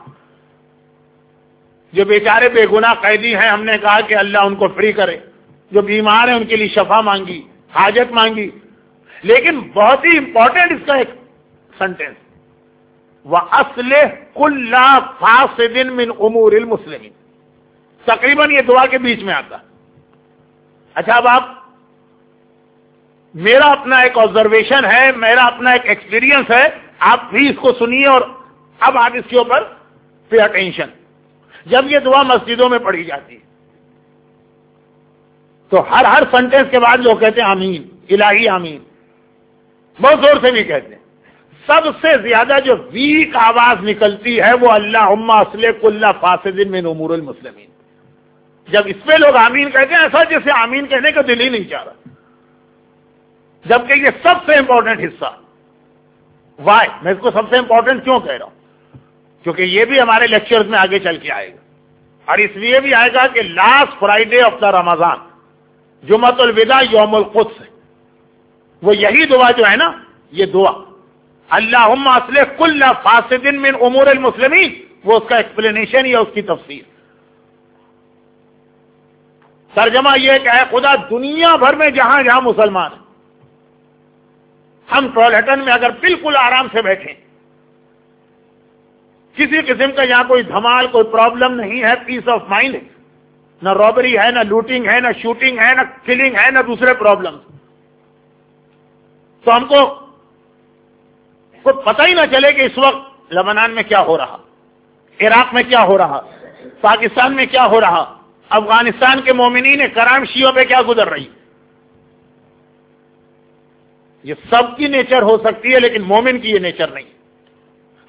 جو بیچارے بے گناہ قیدی ہیں, ہم نے کہا کہ اللہ ان کو فری کرے. جو بیمار ہیں ان کے لیے شفا مانگی, حاجت مانگی. لیکن بہت ہی امپورٹنٹ اس کا ایک سنٹینس, وَأَصْلِحْ كُلَّ فَاسِدٍ مِّنْ أُمُورِ الْمُسْلِمِينَ. تقریباً یہ دعا کے بیچ میں آتا. اچھا, اب آپ, میرا اپنا ایک آبزرویشن ہے, میرا اپنا ایک ایکسپیرینس ہے, آپ بھی اس کو سنیے اور اب آپ اس کے اوپر پے اٹینشن. جب یہ دعا مسجدوں میں پڑھی جاتی ہے تو ہر سنٹینس کے بعد لوگ کہتے ہیں آمین, الہی آمین, بہت زور سے بھی کہتے ہیں. سب سے زیادہ جو ویک آواز نکلتی ہے وہ اللہم اصلح کل فاسد من امور المسلمین. جب اس پہ لوگ آمین کہتے ہیں ایسا جیسے آمین کہنے کا دل ہی نہیں چاہ رہا, جبکہ یہ سب سے امپورٹنٹ حصہ. وائی میں اس کو سب سے امپورٹنٹ کیوں کہہ رہا ہوں, کیونکہ یہ بھی ہمارے لیکچرز میں آگے چل کے آئے گا. اور اس لیے بھی آئے گا کہ last Friday of the Ramadan, جمعۃ الوداع, یوم القدس, وہ یہی دعا جو ہے نا, یہ دعا اللہم اصلح کل فاسد من امور المسلمین, وہ اس کا ایکسپلینیشن یا اس کی تفسیر. ترجمہ یہ کہ اے خدا, دنیا بھر میں جہاں جہاں مسلمان ہیں, ہم ٹرولہٹن میں اگر بالکل آرام سے بیٹھیں, کسی قسم کا یہاں کوئی دھمال, کوئی پرابلم نہیں ہے, پیس آف مائنڈ ہے, نہ رابری ہے, نہ لوٹنگ ہے, نہ شوٹنگ ہے, نہ کلنگ ہے, نہ دوسرے پرابلم, تو ہم کو پتہ ہی نہ چلے کہ اس وقت لبنان میں کیا ہو رہا, عراق میں کیا ہو رہا, پاکستان میں کیا ہو رہا, افغانستان کے مومنین کرام شیعوں پہ کیا گزر رہی. یہ سب کی نیچر ہو سکتی ہے لیکن مومن کی یہ نیچر نہیں.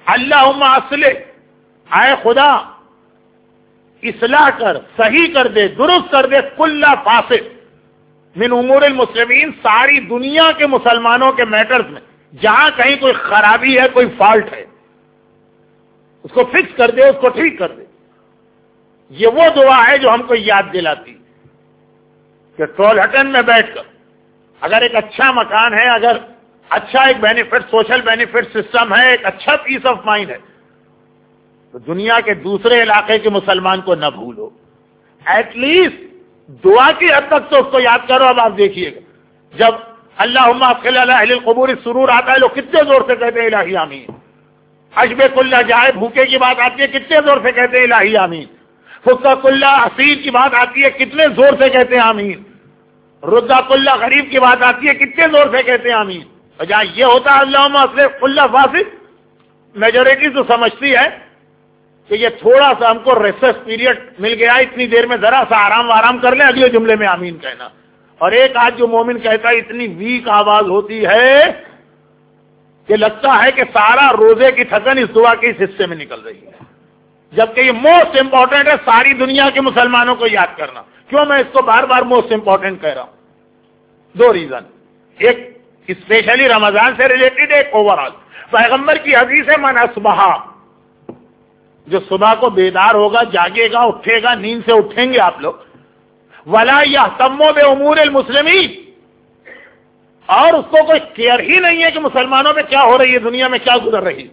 اللہم اصلح، اے خدا اصلاح کر، صحیح کر دے، درست کر دے، کل فاسد من امور المسلمین، ساری دنیا کے مسلمانوں کے میٹرز میں جہاں کہیں کوئی خرابی ہے، کوئی فالٹ ہے، اس کو فکس کر دے، اس کو ٹھیک کر دے۔ یہ وہ دعا ہے جو ہم کو یاد دلاتی کہ ٹرول ہٹن میں بیٹھ کر اگر ایک اچھا مکان ہے، اگر اچھا ایک بینیفٹ، سوشل بینیفٹ سسٹم ہے، ایک اچھا پیس آف مائنڈ ہے، تو دنیا کے دوسرے علاقے کے مسلمان کو نہ بھولو، ایٹ لیسٹ دعا کی حد تک تو اس کو یاد کرو۔ اب آپ دیکھیے گا جب اللہم ادخل علی اہل القبور السرور آتا ہے، لوگ کتنے زور سے کہتے ہیں الہی آمین۔ عجب کلّہ جائے بھوکے کی بات آتی ہے، کتنے زور سے کہتے ہیں الہی آمین۔ فکا کلّہ اسیر کی بات آتی ہے، کتنے زور سے کہتے ہیں آمین۔ ردا کلّہ غریب کی بات آتی ہے، کتنے زور سے کہتے ہیں آمین۔ اور جہاں یہ ہوتا ہے اللہم اصلح کلّ فاسد، میجورٹی تو سمجھتی ہے کہ یہ تھوڑا سا ہم کو ریسس پیریڈ مل گیا، اتنی دیر میں ذرا سا آرام کر لیں، اگلے جملے میں آمین کہنا۔ اور ایک آج جو مومن کہتا ہے اتنی ویک آواز ہوتی ہے کہ لگتا ہے کہ سارا روزے کی تھکن اس دعا کے اس حصے میں نکل رہی ہے، جبکہ یہ موسٹ امپورٹنٹ ہے ساری دنیا کے مسلمانوں کو یاد کرنا۔ کیوں میں اس کو بار بار موسٹ امپورٹنٹ کہہ رہا ہوں؟ دو ریزن، ایک اسپیشلی رمضان سے ریلیٹڈ، ایک اوور آل۔ پیغمبر کی حدیث ہے من اصبح، جو صبح کو بیدار ہوگا، جاگے گا، اٹھے گا، نیند سے اٹھیں گے آپ لوگ، ولا یہتم بامور المسلمین، اور اس کو کوئی کیئر ہی نہیں ہے کہ مسلمانوں میں کیا ہو رہی ہے، دنیا میں کیا گزر رہی ہے،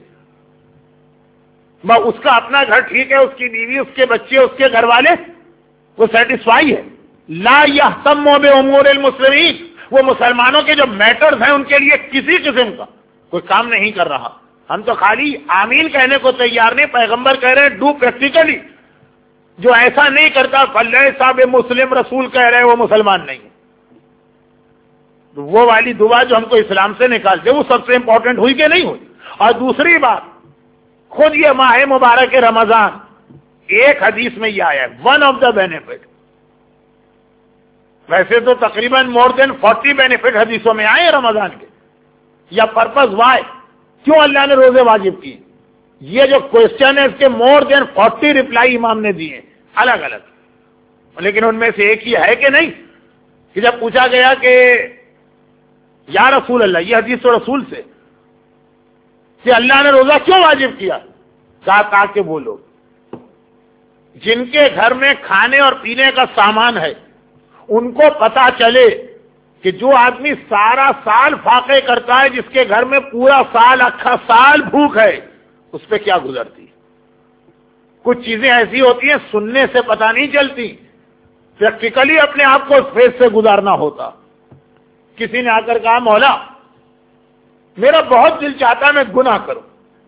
اس کا اپنا گھر ٹھیک ہے، اس کی بیوی، اس کے بچے، اس کے گھر والے، وہ سیٹسفائی ہے۔ لا یہتم بامور المسلمین، وہ مسلمانوں کے جو میٹرز ہیں ان کے لیے کسی قسم کا کوئی کام نہیں کر رہا۔ ہم تو خالی آمین کہنے کو تیار نہیں، پیغمبر کہہ رہے ہیں ڈو پریکٹیکلی، جو ایسا نہیں کرتا فلیسا بمسلم، رسول کہہ رہے وہ مسلمان نہیں ہے۔ وہ والی دعا جو ہم کو اسلام سے نکالتے وہ سب سے امپورٹنٹ ہوئی کہ نہیں ہوئی؟ اور دوسری بات، خود یہ ماہ مبارک رمضان، ایک حدیث میں یہ آیا ہے ون آف دا بینیفٹ، ویسے تو تقریباً مور دین 40 بینیفٹ حدیثوں میں آئے رمضان کے، یا پرپز وائی، کیوں اللہ نے روزے واجب کیے، یہ جو کوشچن ہے اس کے مور دین 40 ریپلائی امام نے دیے الگ الگ، لیکن ان میں سے ایک ہی ہے کہ نہیں کہ جب پوچھا گیا کہ یا رسول اللہ، یہ حدیث تو رسول سے، کہ اللہ نے روزہ کیوں واجب کیا، کہا تاکہ وہ لوگ جن کے گھر میں کھانے اور پینے کا سامان ہے ان کو پتا چلے کہ جو آدمی سارا سال فاقے کرتا ہے، جس کے گھر میں پورا سال، اکھا سال بھوک ہے، اس پہ کیا گزرتی۔ کچھ چیزیں ایسی ہوتی ہیں سننے سے پتہ نہیں چلتی، پریکٹیکلی اپنے آپ کو اس فیز سے گزارنا ہوتا۔ کسی نے آ کر کہا مولا میرا بہت دل چاہتا ہے میں گناہ کروں،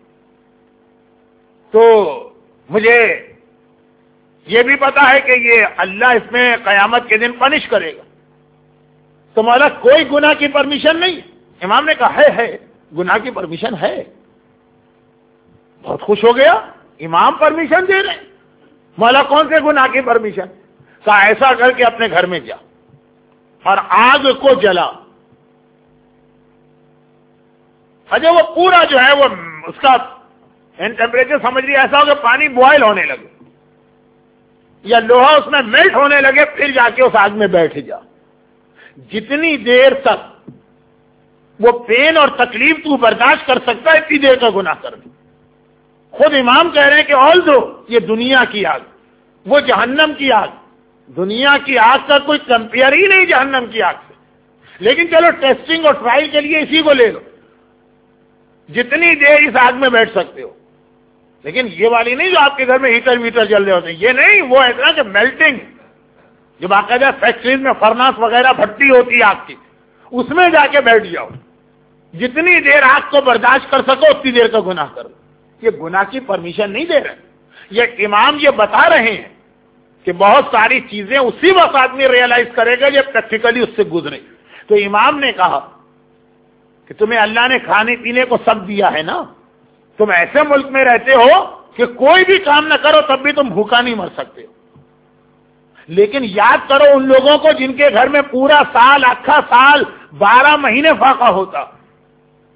تو مجھے یہ بھی پتا ہے کہ یہ اللہ اس میں قیامت کے دن پنش کرے گا، تو مولا کوئی گناہ کی پرمیشن نہیں؟ امام نے کہا ہے گناہ کی پرمیشن ہے۔ بہت خوش ہو گیا، امام پرمیشن دے رہے ہیں، مولا کون سے گناہ کی پرمیشن؟ کہا ایسا کر کے اپنے گھر میں جا اور آگ کو جلا، اجے وہ پورا جو ہے وہ اس کا ٹیمپریچر سمجھ لیا ایسا ہو کہ پانی بوائل ہونے لگے یا لوہا اس میں میلٹ ہونے لگے، پھر جا کے اس آگ میں بیٹھ جا۔ جتنی دیر تک وہ پین اور تکلیف تو برداشت کر سکتا ہے اتنی دیر کا گناہ کر دے۔ خود امام کہہ رہے ہیں کہ آلدو یہ دنیا کی آگ، وہ جہنم کی آگ، دنیا کی آگ کا کوئی کمپیئر ہی نہیں جہنم کی آگ سے، لیکن چلو ٹیسٹنگ اور ٹرائل کے لیے اسی کو لے لو، جتنی دیر اس آگ میں بیٹھ سکتے ہو، لیکن یہ والی نہیں جو آپ کے گھر میں ہیٹر ویٹر چل رہے ہوتے ہیں، یہ نہیں، وہ ایسا کہ میلٹنگ، جو باقاعدہ فیکٹریز میں فرناس وغیرہ بھٹی ہوتی ہے آگ کی، اس میں جا کے بیٹھ جاؤ، جتنی دیر آگ کو برداشت کر سکو اتنی دیر کا گناہ کرو۔ یہ گناہ کی پرمیشن نہیں دے رہے، یہ امام یہ بتا رہے ہیں کہ بہت ساری چیزیں اسی وقت آدمی ریئلائز کرے گا جب پریکٹیکلی اس سے گزرے۔ تو امام نے کہا کہ تمہیں اللہ نے کھانے پینے کو سب دیا ہے نا، تم ایسے ملک میں رہتے ہو کہ کوئی بھی کام نہ کرو تب بھی تم بھوکا نہیں مر سکتے ہو، لیکن یاد کرو ان لوگوں کو جن کے گھر میں پورا سال، اکھا سال، 12 مہینے فاقہ ہوتا،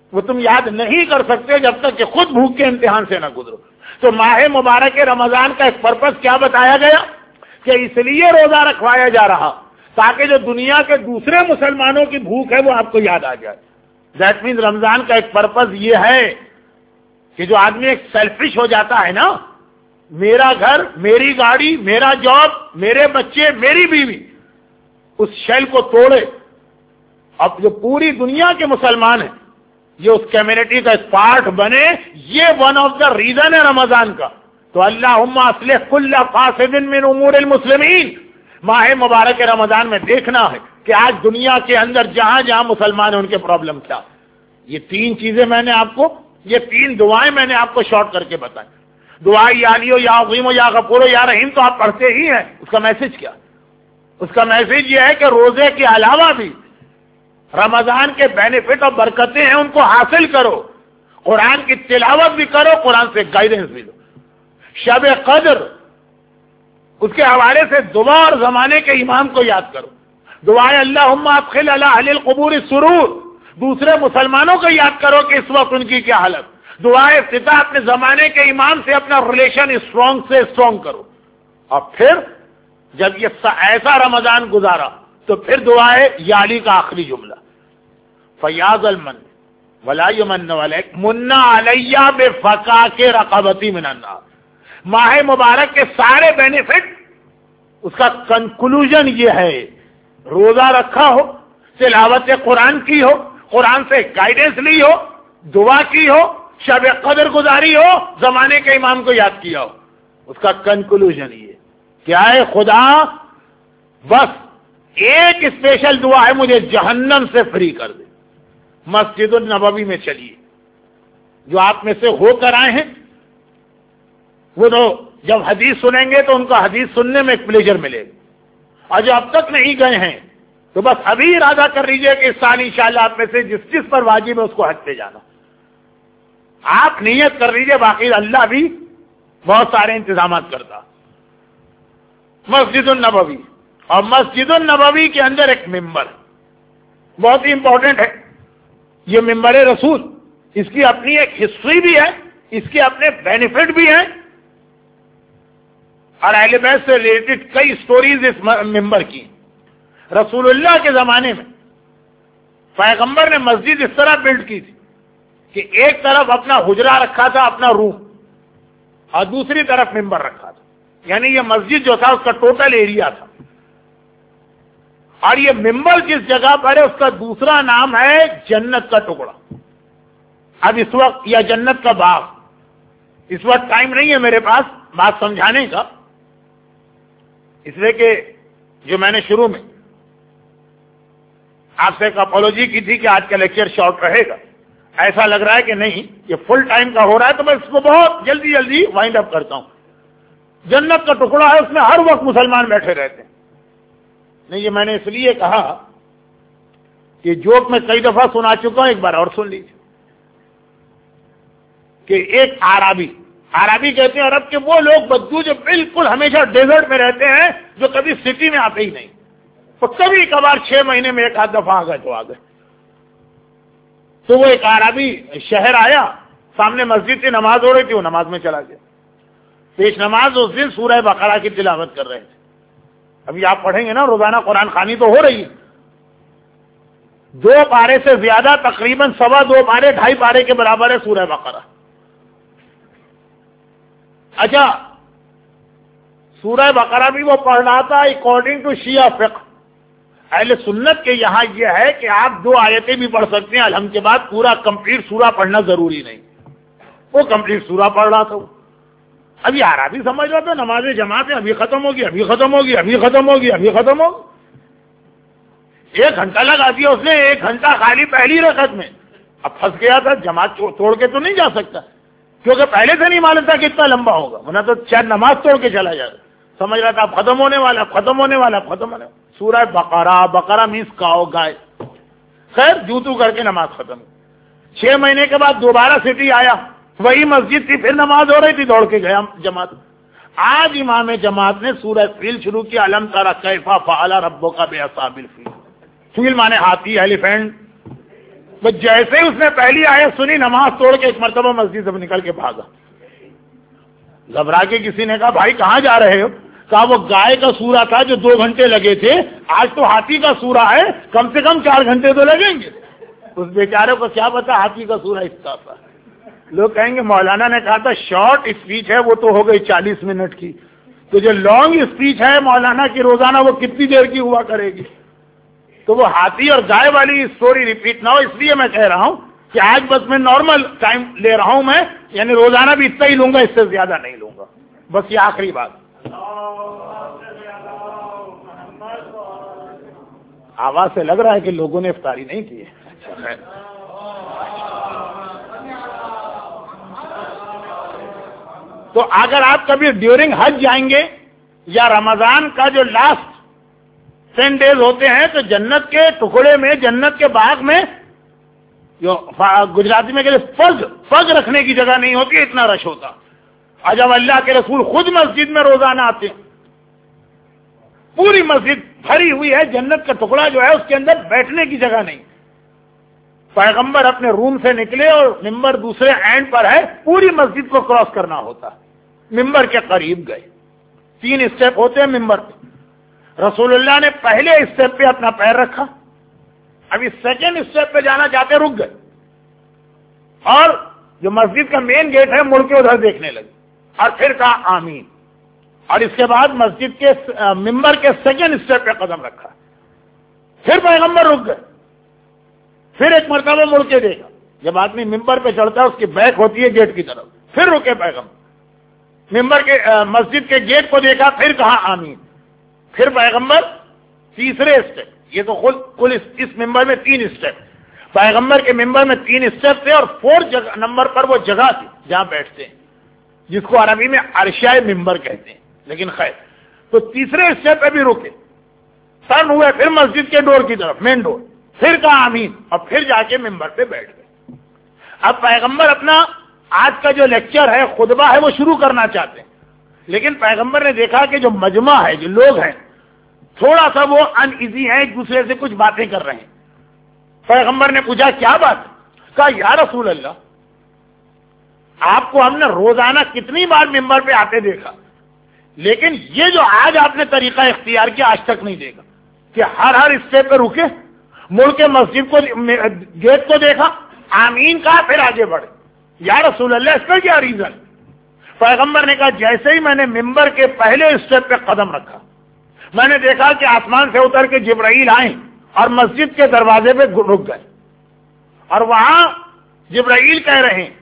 وہ تم یاد نہیں کر سکتے جب تک کہ خود بھوک کے امتحان سے نہ گزرو. تو ماہ مبارک رمضان کا ایک پرپس کیا بتایا گیا کہ اس لیے روزہ رکھوایا جا رہا تاکہ جو دنیا کے دوسرے مسلمانوں کی بھوک ہے وہ آپ کو یاد آ جائے. دیٹ مینز رمضان کا ایک پرپس یہ ہے کہ جو آدمی ایک سیلفش ہو جاتا ہے نا، میرا گھر، میری گاڑی، میرا جاب، میرے بچے، میری بیوی، اس شیل کو توڑے. اب جو پوری دنیا کے مسلمان ہیں یہ اس کمیونٹی کا ایک پارٹ بنے، یہ ون آف دا ریزن ہے رمضان کا. تو اللہم اصلح کل فاسد من امور المسلمین. ماہ مبارک رمضان میں دیکھنا ہے کہ آج دنیا کے اندر جہاں جہاں مسلمان ہیں ان کے پرابلم کیا. یہ تین چیزیں میں نے آپ کو، یہ تین دعائیں میں نے آپ کو شارٹ کر کے بتائیں. دعا یا علی یا عظیم یا غفور یا رحیم تو آپ پڑھتے ہی ہیں. اس کا میسج کیا؟ اس کا میسج یہ ہے کہ روزے کے علاوہ بھی رمضان کے بینیفٹ اور برکتیں ہیں ان کو حاصل کرو. قرآن کی تلاوت بھی کرو، قرآن سے گائیڈنس بھی دو. شب قدر اس کے حوالے سے دعا اور زمانے کے امام کو یاد کرو. دعائے اللہم ادخل علی اہل القبور السرور، دوسرے مسلمانوں کو یاد کرو کہ اس وقت ان کی کیا حالت. دعائے افتتاح اپنے زمانے کے امام سے اپنا ریلیشن اسٹرانگ سے اسٹرانگ کرو. اور پھر جب یہ ایسا رمضان گزارا تو پھر دعائے یا علی کا آخری جملہ، فیاض المن ولا یمن علیک منا علیہ بفکاک رقبتی من النار. ماہ مبارک کے سارے بینیفٹ، اس کا کنکلوژن یہ ہے، روزہ رکھا ہو، تلاوت قرآن کی ہو، قرآن سے گائیڈنس لی ہو، دعا کی ہو، شب قدر گزاری ہو، زمانے کے امام کو یاد کیا ہو. اس کا کنکلوژن یہ کیا ہے؟ خدا بس ایک اسپیشل دعا ہے، مجھے جہنم سے فری کر دے. مسجد النبوی میں چلیے، جو آپ میں سے ہو کر آئے ہیں وہ تو جب حدیث سنیں گے تو ان کو حدیث سننے میں ایک پلیجر ملے گا، اور جو اب تک نہیں گئے ہیں تو بس ابھی ارادہ کر لیجئے کہ اس سال انشاءاللہ آپ میں سے جس جس پر واجب ہے اس کو حج پہ جانا. آپ نیت کر لیجئے، باقی اللہ بھی بہت سارے انتظامات کرتا. مسجد النبوی، اور مسجد النبوی کے اندر ایک ممبر بہت ہی امپورٹنٹ ہے. یہ ممبر رسول، اس کی اپنی ایک ہسٹری بھی ہے، اس کے اپنے بینیفٹ بھی ہیں، اور اہل بیت سے ریلیٹڈ کئی سٹوریز اس ممبر کی. رسول اللہ کے زمانے میں پیغمبر نے مسجد اس طرح بلڈ کی تھی کہ ایک طرف اپنا حجرہ رکھا تھا، اپنا روم، اور دوسری طرف ممبر رکھا تھا. یعنی یہ مسجد جو تھا اس کا ٹوٹل ایریا تھا. اور یہ ممبر جس جگہ پر ہے اس کا دوسرا نام ہے جنت کا ٹکڑا. اب اس وقت، یا جنت کا باغ، اس وقت ٹائم نہیں ہے میرے پاس بات سمجھانے کا، اس لیے کہ جو میں نے شروع میں آپ سے ایک اپولوجی کی تھی کہ آج کا لیکچر شارٹ رہے گا، ایسا لگ رہا ہے کہ نہیں، یہ فل ٹائم کا ہو رہا ہے تو میں اس کو بہت جلدی جلدی وائنڈ اپ کرتا ہوں. جنت کا ٹکڑا ہے، اس میں ہر وقت مسلمان بیٹھے رہتے ہیں. نہیں، یہ میں نے اس لیے کہا کہ جوک میں کئی دفعہ سنا چکا ہوں، ایک بار اور سن لیجیے. کہ ایک عربی کہتے ہیں عرب کے وہ لوگ بدو جو بالکل ہمیشہ ڈیزرٹ میں رہتے ہیں، جو کبھی سٹی میں آتے ہی نہیں، تو کبھی کبھار 6 مہینے میں ایک آدھ دفعہ آ گئے تو آ گئے. تو وہ ایک عربی شہر آیا، سامنے مسجد کی نماز ہو رہی تھی، وہ نماز میں چلا گیا. پیش نماز اس دن سورہ بقرہ کی تلاوت کر رہے تھے. ابھی آپ پڑھیں گے نا، روزانہ قرآن خوانی تو ہو رہی ہے. 2 پارے سے زیادہ، تقریباً 2.25 پارے، 2.5 پارے کے برابر ہے سورہ بقرہ. اچھا، سورہ بقرہ بھی وہ پڑھ رہا تھا اکارڈنگ ٹو شیعہ فقہ. اہل سنت کے یہاں یہ ہے کہ آپ 2 آیتیں بھی پڑھ سکتے ہیں، الحمد کے بعد پورا کمپلیٹ سورہ پڑھنا ضروری نہیں. وہ کمپلیٹ سورہ پڑھ رہا تھا. ابھی عربی سمجھ رہا تھا، نماز جماعت ابھی ختم ہوگی، ابھی ختم ہوگی، ابھی ختم ہوگی، ابھی ختم ہوگی. 1 گھنٹہ لگا دیا اس نے، 1 گھنٹہ خالی پہلی رکعت میں. اب پھنس گیا تھا، جماعت توڑ کے تو نہیں جا سکتا، کیونکہ پہلے سے نہیں معلوم تھا کہ اتنا لمبا ہوگا، ورنہ تو شاید نماز توڑ کے چلا جاتا. سمجھ رہا تھا اب ختم ہونے والا، ختم ہونے والا، ختم ہونے والا. سورہ بقرہ مینس کاؤ، گائے. خیر، جوتو کر کے نماز ختم. 6 مہینے کے بعد دوبارہ سٹی آیا، وہی مسجد تھی، پھر نماز ہو رہی تھی، دوڑ کے گیا جماعت. آج امام جماعت نے سورہ فیل شروع کیا، الم تری کیف فعل ربک باصحاب الفیل. فیل مانے ہاتھی، ایلیفینٹ. بس جیسے ہی اس نے پہلی آیت سنی نماز توڑ کے ایک مرتبہ مسجد سے نکل کے بھاگا. گھبرا کے کسی نے کہا بھائی کہاں جا رہے ہو؟ کہا وہ گائے کا سورہ تھا جو 2 گھنٹے لگے تھے, آج تو ہاتھی کا سورہ ہے, کم سے کم 4 گھنٹے تو لگیں گے. اس بیچارے کو کیا پتا ہاتھی کا سورہ اس کا تھا. لوگ کہیں گے مولانا نے کہا تھا شارٹ اسپیچ ہے وہ تو ہو گئی 40 منٹ کی, تو جو لانگ اسپیچ ہے مولانا کی روزانہ وہ کتنی دیر کی ہوا کرے گی؟ تو وہ ہاتھی اور گائے والی اسٹوری ریپیٹ نہ ہو, اس لیے میں کہہ رہا ہوں کہ آج بس میں نارمل ٹائم لے رہا ہوں میں, یعنی روزانہ بھی اتنا ہی لوں گا, اس سے زیادہ نہیں لوں گا. بس یہ آخری بات. آواز سے لگ رہا ہے کہ لوگوں نے افطاری نہیں کی ہے. تو اگر آپ کبھی ڈیورنگ حج جائیں گے یا رمضان کا جو لاسٹ 10 days ہوتے ہیں تو جنت کے ٹکڑے میں, جنت کے باغ میں, جو گجراتی میں کہتے پگ رکھنے کی جگہ نہیں ہوتی, اتنا رش ہوتا. اور جب اللہ کے رسول خود مسجد میں روزانہ آتے ہیں, پوری مسجد بھری ہوئی ہے, جنت کا ٹکڑا جو ہے اس کے اندر بیٹھنے کی جگہ نہیں. پیغمبر اپنے روم سے نکلے اور ممبر دوسرے اینڈ پر ہے, پوری مسجد کو کراس کرنا ہوتا. ممبر کے قریب گئے, 3 اسٹیپ ہوتے ہیں ممبر پہ. رسول اللہ نے پہلے اسٹیپ پہ اپنا پیر رکھا, ابھی سیکنڈ اسٹیپ پہ جانا چاہتے رک گئے, اور جو مسجد کا مین گیٹ ہے مڑ کے ادھر دیکھنے لگے, اور پھر کہا آمین. اور اس کے بعد مسجد کے ممبر کے سیکنڈ اسٹیپ پہ قدم رکھا. پھر پیغمبر رک گئے, پھر ایک مرتبہ مڑ کے دیکھا. جب آدمی ممبر پہ چڑھتا ہے اس کی بیک ہوتی ہے گیٹ کی طرف, پھر رکے پیغمبر. ممبر کے مسجد کے گیٹ کو دیکھا, پھر کہا آمین. پھر پیغمبر تیسرے اسٹیپ. یہ تو کل اس ممبر میں 3 اسٹیپ. پیغمبر کے ممبر میں 3 اسٹیپ تھے, اور 4 نمبر پر وہ جگہ تھی جہاں بیٹھتے ہیں, جس کو عربی میں عرشائے ممبر کہتے ہیں. لیکن خیر, تو تیسرے اسٹیپ پہ بھی رکے, ٹرن ہوئے پھر مسجد کے ڈور کی طرف, مین ڈور, پھر کہا آمین, اور پھر جا کے ممبر پہ بیٹھ گئے. اب پیغمبر اپنا آج کا جو لیکچر ہے, خطبہ ہے, وہ شروع کرنا چاہتے ہیں, لیکن پیغمبر نے دیکھا کہ جو مجمع ہے, جو لوگ ہیں, تھوڑا سا وہ ان ایزی ہیں, ایک دوسرے سے کچھ باتیں کر رہے ہیں. پیغمبر نے پوچھا کیا بات؟ کہا یا رسول اللہ, آپ کو ہم نے روزانہ کتنی بار ممبر پہ آتے دیکھا, لیکن یہ جو آج آپ نے طریقہ اختیار کیا آج تک نہیں دیکھا, کہ ہر اسٹیپ پہ رکے, مڑ کے مسجد کو گیٹ کو دیکھا, آمین کہا, پھر آگے بڑھے. یا رسول اللہ اس کا کیا ریزن؟ پیغمبر نے کہا جیسے ہی میں نے ممبر کے پہلے اسٹیپ پہ قدم رکھا, میں نے دیکھا کہ آسمان سے اتر کے جبرائیل آئے اور مسجد کے دروازے پہ رک گئے, اور وہاں جبرائیل کہہ رہے ہیں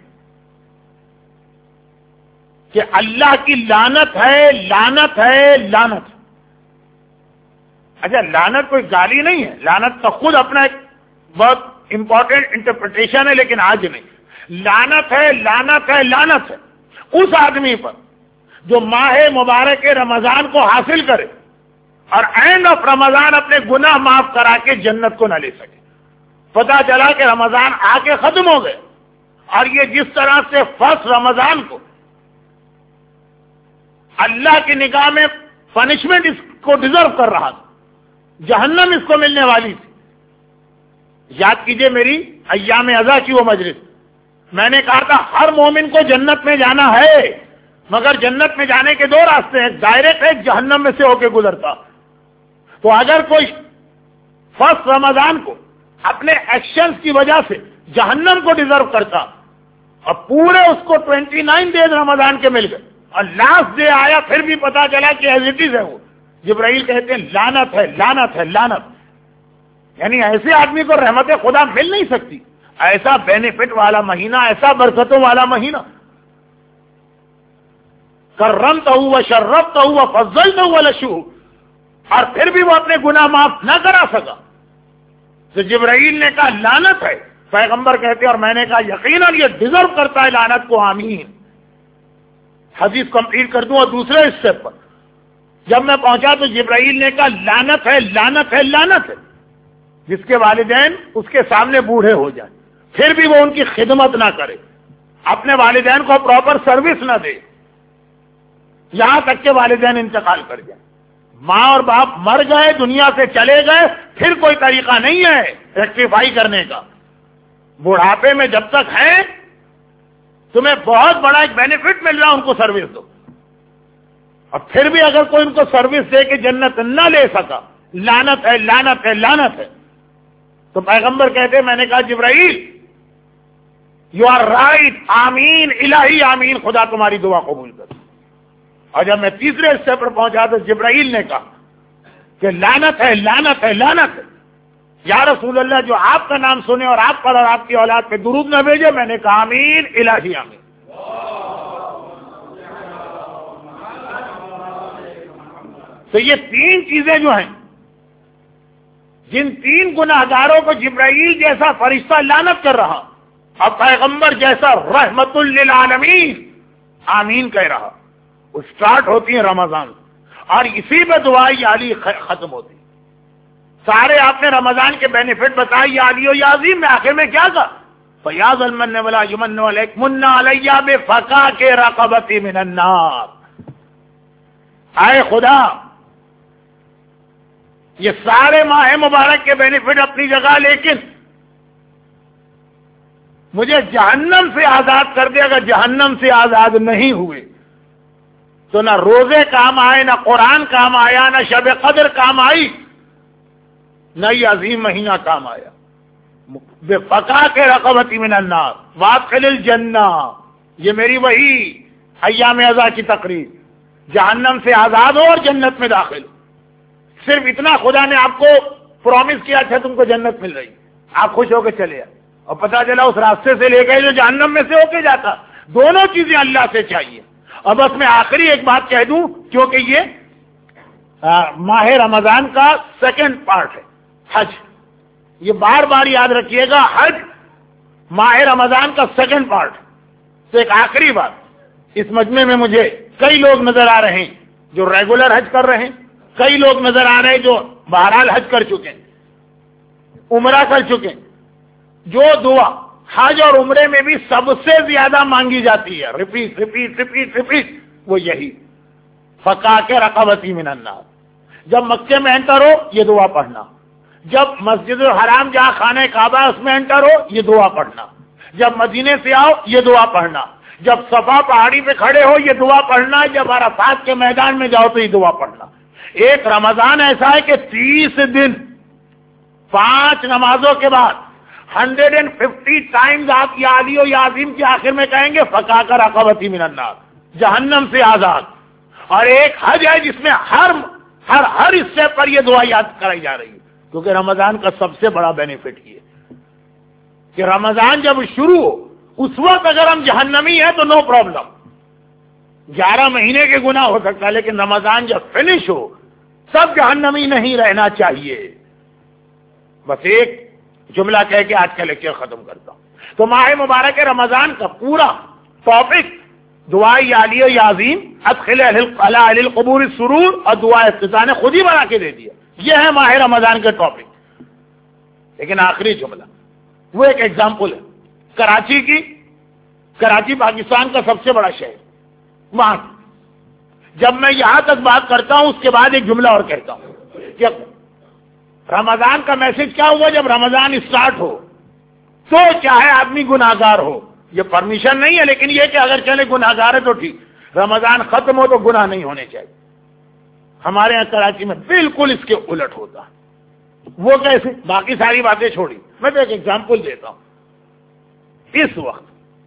کہ اللہ کی لعنت ہے, لعنت ہے, لعنت. اچھا, لعنت کوئی گالی نہیں ہے, لعنت کا خود اپنا ایک بہت امپورٹنٹ انٹرپریٹیشن ہے, لیکن آج نہیں. لعنت ہے, لعنت ہے, لعنت ہے اس آدمی پر جو ماہ مبارک رمضان کو حاصل کرے اور اینڈ آف رمضان اپنے گناہ معاف کرا کے جنت کو نہ لے سکے. پتا چلا کہ رمضان آ کے ختم ہو گئے, اور یہ جس طرح سے فرسٹ رمضان کو اللہ کی نگاہ میں پنشمنٹ اس کو ڈیزرو کر رہا تھا, جہنم اس کو ملنے والی تھی. یاد کیجئے میری ایام ازا کی وہ مجلس, میں نے کہا تھا ہر مومن کو جنت میں جانا ہے, مگر جنت میں جانے کے 2 راستے ہیں, ڈائریکٹ ہے, جہنم میں سے ہو کے گزرتا. تو اگر کوئی فرسٹ رمضان کو اپنے ایکشنز کی وجہ سے جہنم کو ڈیزرو کرتا, اور پورے اس کو 29 days رمضان کے مل گئے, اور لاسٹ ڈے آیا پھر بھی پتا چلا کہ ایز اٹ از ہے, وہ جبرائیل کہتے ہیں لعنت ہے, لعنت ہے, لعنت. یعنی ایسے آدمی کو رحمت خدا مل نہیں سکتی. ایسا بینیفٹ والا مہینہ, ایسا برکتوں والا مہینہ, کرمتہ وشرفتہ وفضلتہ ولشو, اور پھر بھی وہ اپنے گناہ معاف نہ کرا سکا. تو جبرائیل نے کہا لعنت ہے, پیغمبر کہتے اور میں نے کہا یقیناً یہ ڈیزرو کرتا ہے لعنت کو, آمین. حدیث کمپلیٹ کر دوں. اور دوسرے اسٹیپ پر جب میں پہنچا تو جبرائیل نے کہا لعنت ہے, لعنت ہے, لعنت ہے جس کے والدین اس کے سامنے بوڑھے ہو جائیں, پھر بھی وہ ان کی خدمت نہ کرے, اپنے والدین کو پراپر سروس نہ دے, یہاں تک کہ والدین انتقال کر جائیں. ماں اور باپ مر گئے, دنیا سے چلے گئے, پھر کوئی طریقہ نہیں ہے ریکٹیفائی کرنے کا. بڑھاپے میں جب تک ہیں تمہیں بہت بڑا ایک بینیفٹ مل رہا، ان کو سروس دو، اور پھر بھی اگر کوئی ان کو سروس دے کے جنت نہ لے سکا، لعنت ہے لعنت ہے لعنت ہے۔ تو پیغمبر کہتے، میں نے کہا جبرائیل یو آر رائٹ، آمین الہی آمین، خدا تمہاری دعا قبول کر۔ اور جب میں تیسرے حصے پر پہنچا تو جبرائیل نے کہا کہ لعنت ہے لعنت ہے لعنت ہے، یا رسول اللہ جو آپ کا نام سنے اور آپ پر اور آپ کی اولاد پہ درود نہ بھیجے۔ میں نے کہا آمین الہی آمین۔ تو یہ تین چیزیں جو ہیں، جن تین گناہگاروں کو جبرائیل جیسا فرشتہ لعنت کر رہا اور پیغمبر جیسا رحمت للعالمین آمین کہہ رہا، وہ سٹارٹ ہوتی ہیں رمضان، اور اسی میں دعا یا علی ختم ہوتی۔ سارے آپ نے رمضان کے بینیفٹ بتائے، یا علی و یا عظیم، میں آخر میں کیا کہا؟ فیاض المن ولا یمن علیک من علی بفکاک رقبتی من النار۔ اے خدا، یہ سارے ماہ مبارک کے بینیفٹ اپنی جگہ، لیکن مجھے جہنم سے آزاد کر دے۔ اگر جہنم سے آزاد نہیں ہوئے تو نہ روزے کام آئے، نہ قرآن کام آیا، نہ شب قدر کام آئی، نہ یہ عظیم مہینہ کام آیا۔ بفکاک رقبتی من النار وادخل الجنہ، یہ میری وہی ایام عزا کی تقریر، جہنم سے آزاد ہو اور جنت میں داخل ہو۔ صرف اتنا خدا نے آپ کو پرومس کیا، اچھا تم کو جنت مل رہی، آپ خوش ہو کے چلے آئے، اور پتا چلا اس راستے سے لے گئے جو جہنم میں سے ہو کے جاتا۔ دونوں چیزیں اللہ سے چاہیے۔ اور بس میں آخری ایک بات کہہ دوں، کیونکہ یہ ماہ رمضان کا سیکنڈ پارٹ ہے، حج۔ یہ بار بار یاد رکھیے گا، حج ماہ رمضان کا سیکنڈ پارٹ۔ تو ایک آخری بات، اس مجمع میں مجھے کئی لوگ نظر آ رہے ہیں جو ریگولر حج کر رہے ہیں، کئی لوگ نظر آ رہے ہیں جو بہرحال حج کر چکے ہیں، عمرہ کر چکے ہیں۔ جو دعا حج اور عمرے میں بھی سب سے زیادہ مانگی جاتی ہے، ریپیٹ ریپیٹ ریپیٹ ریپیٹ، وہ یہی فکاک رقبتی من النار۔ جب مکے میں انٹر ہو یہ دعا پڑھنا، جب مسجد الحرام جہاں خانہ کعبہ اس میں انٹر ہو یہ دعا پڑھنا، جب مدینے سے آؤ یہ دعا پڑھنا، جب صفا پہاڑی پہ کھڑے ہو یہ دعا پڑھنا، جب عرفات کے میدان میں جاؤ تو یہ دعا پڑھنا۔ ایک رمضان ایسا ہے کہ 30 دن 5 نمازوں کے بعد 150 ٹائمز آپ یا علی و یا عظیم کے آخر میں کہیں گے فکاک رقبتی من النار، جہنم سے آزاد۔ اور ایک حج ہے جس میں ہر حصے پر یہ دعا یاد کرائی جا رہی ہے، کیونکہ رمضان کا سب سے بڑا بینیفٹ یہ کہ رمضان جب شروع ہو اس وقت اگر ہم جہنمی ہیں تو نو پرابلم، 11 مہینے کے گناہ ہو سکتا ہے، لیکن رمضان جب فنش ہو سب جہنمی نہیں رہنا چاہیے۔ بس ایک جملہ کہہ کے آج کا لیکچر ختم کرتا ہوں۔ تو ماہ مبارک رمضان کا پورا ٹاپک دعائے یا علی یا عظیم، ادخل علی اہل القبور السرور، اور دعائے افتتاح نے خود ہی بنا کے دے دیا۔ یہ ہے ماہ رمضان کے ٹاپک۔ لیکن آخری جملہ وہ ایک ایگزامپل ہے کراچی کی۔ کراچی پاکستان کا سب سے بڑا شہر، وہاں جب میں یہاں تک بات کرتا ہوں اس کے بعد ایک جملہ اور کہتا ہوں کہ رمضان کا میسج کیا ہوا؟ جب رمضان اسٹارٹ ہو تو چاہے آدمی گناہگار ہو، یہ پرمیشن نہیں ہے، لیکن یہ کہ اگر چلے گناہگار ہے تو ٹھیک، رمضان ختم ہو تو گناہ نہیں ہونے چاہیے۔ ہمارے یہاں کراچی میں بالکل اس کے الٹ ہوتا ہے۔ وہ کیسے؟ باقی ساری باتیں چھوڑی، میں تو ایک ایگزامپل دیتا ہوں۔ اس وقت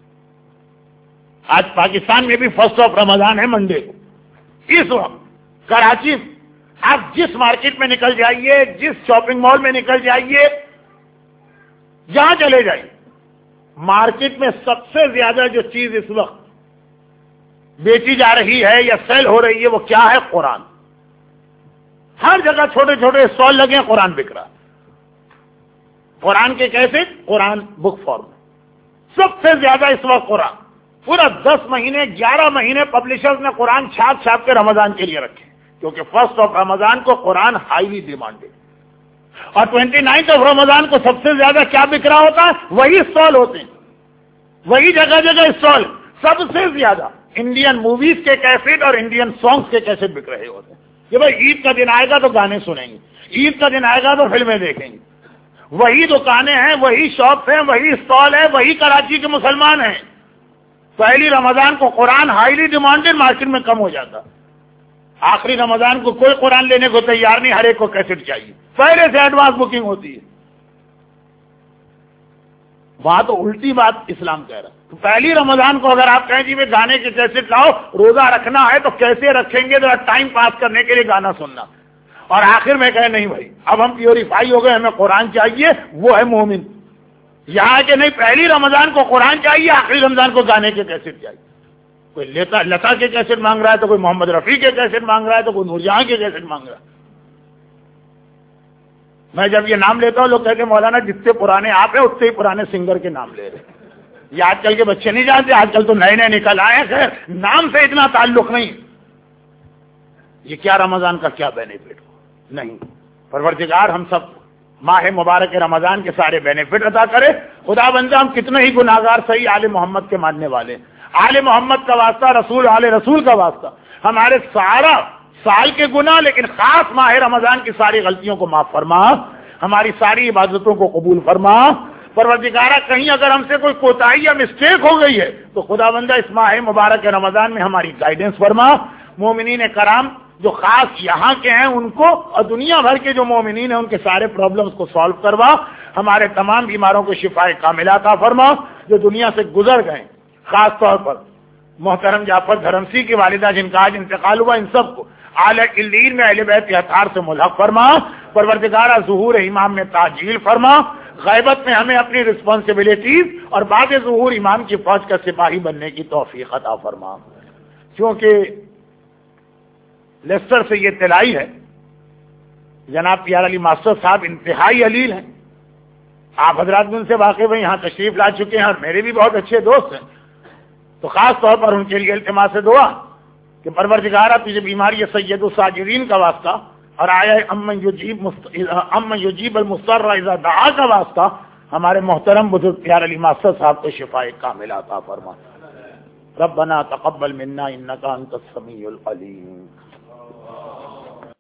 آج پاکستان میں بھی فرسٹ آف رمضان ہے منڈے کو، اس وقت کراچی آپ جس مارکیٹ میں نکل جائیے، جس شاپنگ مال میں نکل جائیے، جہاں چلے جائیے، مارکیٹ میں سب سے زیادہ جو چیز اس وقت بیچی جا رہی ہے یا سیل ہو رہی ہے وہ کیا ہے؟ قرآن۔ ہر جگہ چھوٹے چھوٹے اسٹال لگے ہیں، قرآن بک رہا ہے۔ قرآن کے کیسے؟ قرآن بک فارم سب سے زیادہ اس وقت قرآن۔ پورا 10 مہینے 11 مہینے پبلشرز نے قرآن چھاپ چھاپ کے رمضان کے لیے رکھے، کیونکہ فرسٹ آف رمضان کو قرآن ہائیلی ڈیمانڈیڈ، اور 29 آف رمضان کو سب سے زیادہ کیا بک رہا ہوتا ہے؟ وہی اسٹال ہوتے ہیں، وہی جگہ جگہ اسٹال۔ سب سے زیادہ انڈین موویز کے کیسٹ اور انڈین سانگز کے کیسٹ بک رہے ہوتے ہیں کہ بھائی عید کا دن آئے گا تو گانے سنیں گے، عید کا دن آئے گا تو فلمیں دیکھیں گے۔ وہی دکانیں ہیں، وہی شاپس ہیں، وہی اسٹال ہے، وہی کراچی کے مسلمان ہیں. پہلی رمضان کو قرآن ہائیلی ڈیمانڈڈ مارکیٹ میں کم ہو جاتا، آخری رمضان کو کوئی قرآن لینے کو تیار نہیں، ہر ایک کو کیسٹ چاہیے، پہلے سے ایڈوانس بکنگ ہوتی ہے. وہاں تو الٹی بات اسلام کہہ رہا ہے. تو پہلی رمضان کو اگر آپ کہیں جی میں گانے کے کیسٹ لاؤ، روزہ رکھنا ہے تو کیسے رکھیں گے؟ ذرا ٹائم پاس کرنے کے لیے گانا سننا، اور آخر میں کہے نہیں بھائی اب ہم پیوریفائی ہو گئے، ہمیں قرآن چاہیے، وہ ہے مومن. یہاں کہ نہیں، پہلی رمضان کو قرآن چاہیے، آخری رمضان کو گانے کے کیسٹ چاہیے. کوئی لتا کے کیسٹ مانگ رہا ہے تو کوئی محمد رفیع کے کیسٹ مانگ رہا ہے تو کوئی نورجہاں کے کیسٹ مانگ رہا ہے. میں جب یہ نام لیتا ہوں لوگ کہتے ہیں مولانا جتنے پرانے آپ ہیں اتنے ہی پرانے سنگر کے نام لے رہے ہیں. یہ آج کل کے بچے نہیں جانتے، آج کل تو نئے نئے نکل آئے ہیں. خیر نام سے اتنا تعلق نہیں. یہ کیا رمضان کا کیا بینیفٹ ہو؟ نہیں. پروردگار ہم سب ماہ مبارک رمضان کے سارے بینیفٹ عطا کرے. خدا بندہ ہم کتنے ہی گناہگار صحیح آل محمد کے ماننے والے، آل محمد کا واسطہ، رسول آل رسول کا واسطہ، ہمارے سارا سال کے گناہ لیکن خاص ماہ رمضان کی ساری غلطیوں کو معاف فرما، ہماری ساری عبادتوں کو قبول فرما. پروردگارہ کہیں اگر ہم سے کوئی کوتاہی یا مسٹیک ہو گئی ہے تو خدا بندہ اس ماہ مبارک رمضان میں ہماری گائیڈنس فرما. مومنین کرام جو خاص یہاں کے ہیں ان کو اور دنیا بھر کے جو مومنین ہیں ان کے سارے پرابلمز کو سالو کروا. ہمارے تمام بیماروں کو شفاء کاملہ عطا فرما. جو دنیا سے گزر گئے خاص طور پر محترم جعفر دھرمسی کی والدہ جن کا آج انتقال ہوا، ان سب کو اعلی علیین میں اہل بیت اطہار سے ملحق فرما. پروردگارہ ظہور امام میں تعجیل فرما. غیبت میں ہمیں اپنی رسپانسبلٹیز اور بعد ظہور امام کی فوج کا سپاہی بننے کی توفیق عطا فرما. کیونکہ لیسٹر سے یہ اطلاعی ہے، جناب پیار علی ماسٹر صاحب انتہائی علیل ہیں. آپ حضرات بھی ان سے واقف ہیں، یہاں تشریف لا چکے ہیں اور میرے بھی بہت اچھے دوست ہیں. تو خاص طور پر ان کے لیے التماس دعا کہ پروردگارہ تجھے بیماری سید الساجدین کا واسطہ اور آیا امن یجیب المضطر اذا دعا کا واسطہ ہمارے محترم بزرگ پیار علی ماسٹر صاحب کو شفاء کاملہ عطا فرما. ربنا تقبل منا انک انت السمیع العلیم.